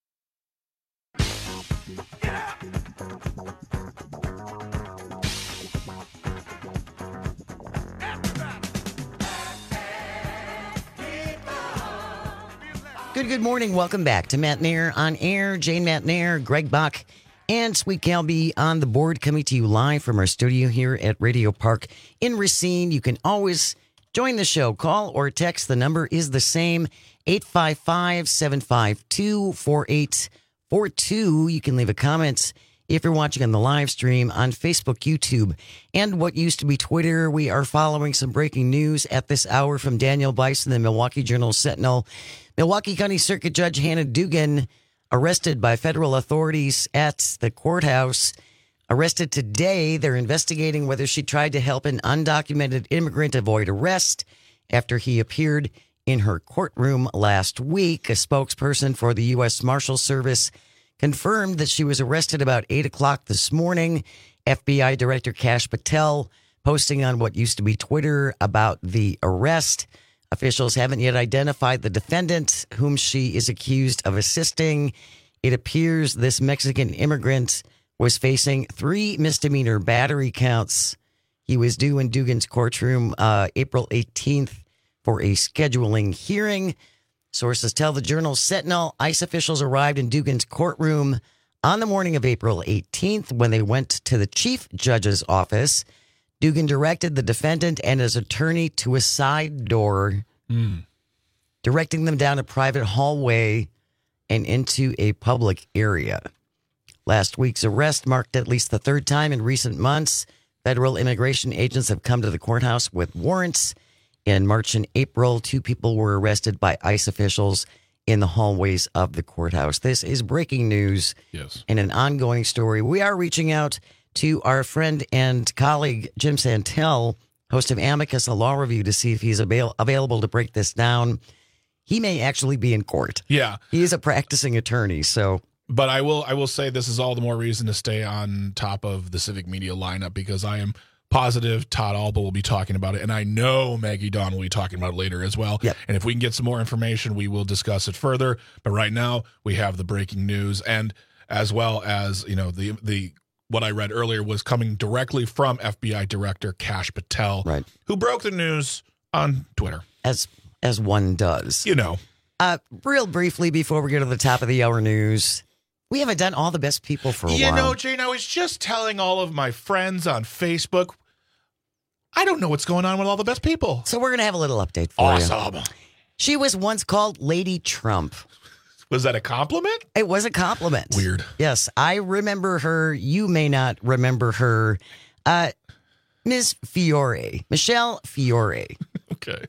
Good, good morning. Welcome back to Matt Nair on Air. Jane Matt Nair, Greg Bach, and Sweet Calby on the board, coming to you live from our studio here at Radio Park in Racine. You can always join the show. Call or text. The number is the same, eight five five, seven five two, four eight four two. You can leave a comment if you're watching on the live stream on Facebook, YouTube, and what used to be Twitter. We are following some breaking news at this hour from Daniel Bison, the Milwaukee Journal-Sentinel. Milwaukee County Circuit Judge Hannah Dugan arrested by federal authorities at the courthouse. Arrested today. They're investigating whether she tried to help an undocumented immigrant avoid arrest after he appeared in her courtroom last week. A spokesperson for the U S Marshal Service confirmed that she was arrested about eight o'clock this morning. F B I Director Kash Patel posting on what used to be Twitter about the arrest. Officials haven't yet identified the defendant whom she is accused of assisting. It appears this Mexican immigrant was facing three misdemeanor battery counts. He was due in Dugan's courtroom uh, April eighteenth for a scheduling hearing. Sources tell the Journal Sentinel ICE officials arrived in Dugan's courtroom on the morning of April eighteenth when they went to the chief judge's office. Dugan directed the defendant and his attorney to a side door, mm. directing them down a private hallway and into a public area. Last week's arrest marked at least the third time in recent months federal immigration agents have come to the courthouse with warrants. In March and April, two people were arrested by ICE officials in the hallways of the courthouse. This is breaking news yes. and an ongoing story. We are reaching out to our friend and colleague, Jim Santel, host of Amicus, a law review, to see if he's avail- available to break this down. He may actually be in court. Yeah. He is a practicing attorney, so... But I will I will say this is all the more reason to stay on top of the Civic Media lineup, because I am positive Todd Alba will be talking about it, and I know Maggie Dawn will be talking about it later as well. Yep. And if we can get some more information, we will discuss it further. But right now, we have the breaking news, and as well as, you know, the the what I read earlier was coming directly from F B I Director Kash Patel, right. who broke the news on Twitter. As as one does. You know. Uh, real briefly, before we get to the top of the hour news, we haven't done all the best people for a you while. You know, Jane, I was just telling all of my friends on Facebook, I don't know what's going on with all the best people. So we're going to have a little update for awesome. you. Awesome. She was once called Lady Trump. Was that a compliment? It was a compliment. Weird. Yes, I remember her. You may not remember her. Uh, Miz Fiore. Michelle Fiore. Okay.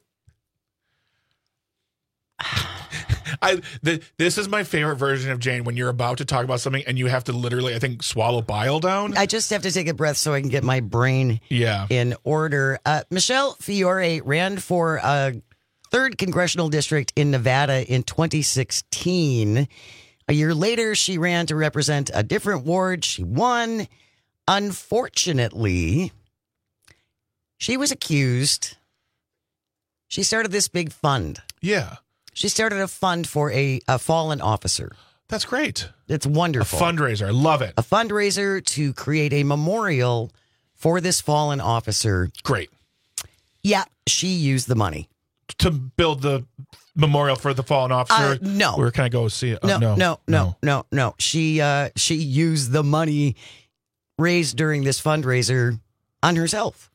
I the, this is my favorite version of Jane when you're about to talk about something and you have to literally, I think, swallow bile down. I just have to take a breath so I can get my brain yeah. in order. Uh, Michelle Fiore ran for a third congressional district in Nevada in twenty sixteen. A year later, she ran to represent a different ward. She won. Unfortunately, she was accused. She started this big fund. Yeah. She started a fund for a, a fallen officer. That's great. It's wonderful. A fundraiser. I love it. A fundraiser to create a memorial for this fallen officer. Great. Yeah, she used the money. To build the memorial for the fallen officer? Uh, no. Where can I go see it? No, uh, no, no, no, no, no. She, uh, she used the money raised during this fundraiser on herself.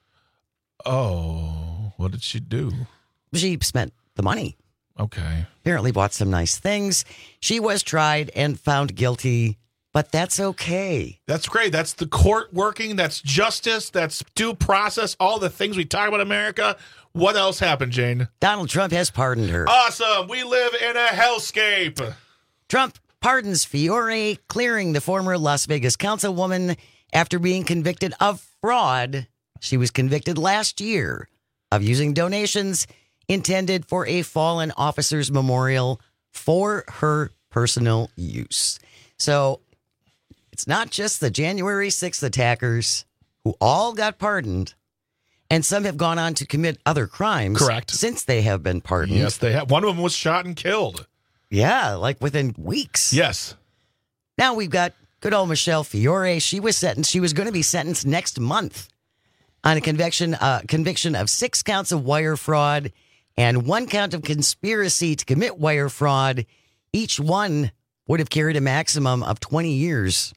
Oh, what did she do? She spent the money. Okay. Apparently bought some nice things. She was tried and found guilty, but that's okay. That's great. That's the court working. That's justice. That's due process. All the things we talk about in America. What else happened, Jane? Donald Trump has pardoned her. Awesome. We live in a hellscape. Trump pardons Fiore, clearing the former Las Vegas councilwoman after being convicted of fraud. She was convicted last year of using donations intended for a fallen officer's memorial for her personal use. So it's not just the January sixth attackers who all got pardoned, and some have gone on to commit other crimes. Correct. Since they have been pardoned. Yes, they have. One of them was shot and killed. Yeah, like within weeks. Yes. Now we've got good old Michelle Fiore. She was sentenced. She was going to be sentenced next month on a conviction, uh, conviction of six counts of wire fraud and one count of conspiracy to commit wire fraud. Each one would have carried a maximum of twenty years.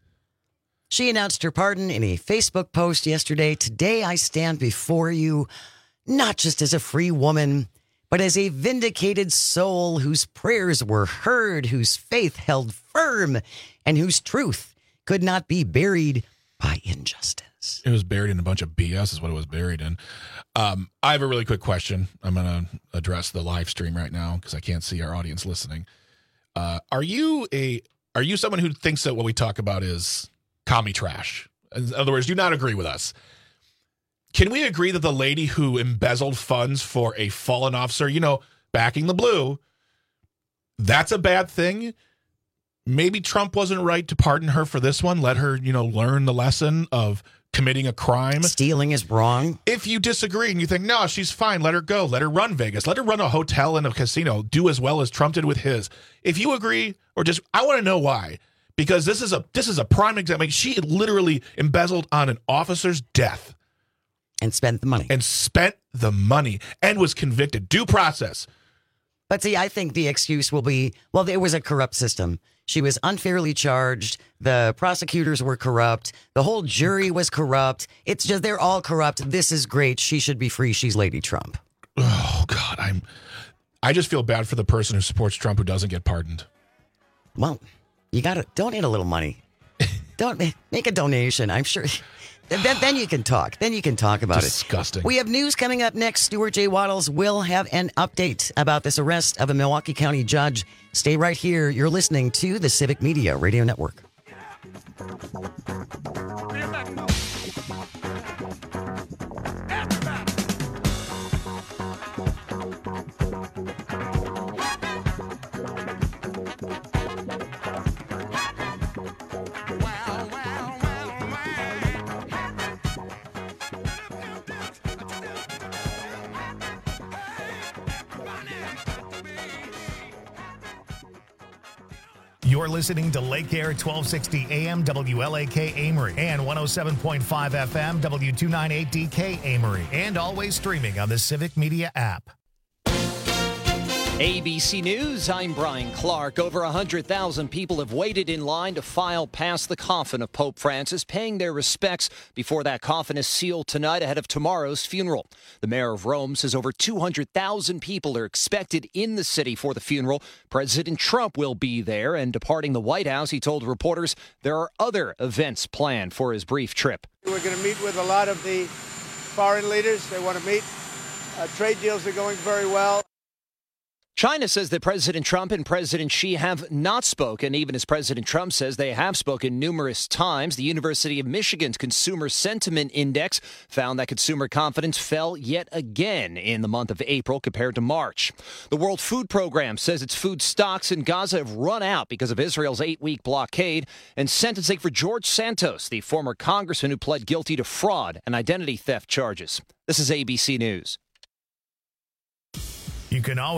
She announced her pardon in a Facebook post yesterday. Today I stand before you, not just as a free woman, but as a vindicated soul whose prayers were heard, whose faith held firm, and whose truth could not be buried by injustice. It was buried in a bunch of B S is what it was buried in. Um, I have a really quick question. I'm going to address the live stream right now because I can't see our audience listening. Uh, are you a are you someone who thinks that what we talk about is commie trash? In other words, do you not agree with us? Can we agree that the lady who embezzled funds for a fallen officer, you know, backing the blue, that's a bad thing? Maybe Trump wasn't right to pardon her for this one. Let her, you know, learn the lesson of committing a crime. Stealing is wrong. If you disagree and you think, no, she's fine, let her go. Let her run Vegas. Let her run a hotel and a casino. Do as well as Trump did with his. If you agree or just, I want to know why. Because this is a this is a prime example. I mean, she literally embezzled on an officer's death. And spent the money. And spent the money and was convicted. Due process. But see, I think the excuse will be, well, there was a corrupt system. She was unfairly charged. The prosecutors were corrupt. The whole jury was corrupt. It's just, they're all corrupt. This is great. She should be free. She's Lady Trump. Oh, God. I'm, I just feel bad for the person who supports Trump who doesn't get pardoned. Well, you got to donate a little money. Don't make a donation. I'm sure. Then, then you can talk. Then you can talk about Disgusting. it. Disgusting. We have news coming up next. Stuart J. Waddles will have an update about this arrest of a Milwaukee County judge. Stay right here. You're listening to the Civic Media Radio Network. You're listening to Lake Air twelve sixty A M W L A K Amory and one oh seven point five F M W two ninety-eight D K Amory, and always streaming on the Civic Media app. A B C News, I'm Brian Clark. Over one hundred thousand people have waited in line to file past the coffin of Pope Francis, paying their respects before that coffin is sealed tonight ahead of tomorrow's funeral. The mayor of Rome says over two hundred thousand people are expected in the city for the funeral. President Trump will be there, and departing the White House, he told reporters there are other events planned for his brief trip. We're going to meet with a lot of the foreign leaders. They want to meet. Uh, trade deals are going very well. China says that President Trump and President Xi have not spoken, even as President Trump says they have spoken numerous times. The University of Michigan's Consumer Sentiment Index found that consumer confidence fell yet again in the month of April compared to March. The World Food Program says its food stocks in Gaza have run out because of Israel's eight-week blockade, and sentencing for George Santos, the former congressman who pled guilty to fraud and identity theft charges. This is A B C News. You can always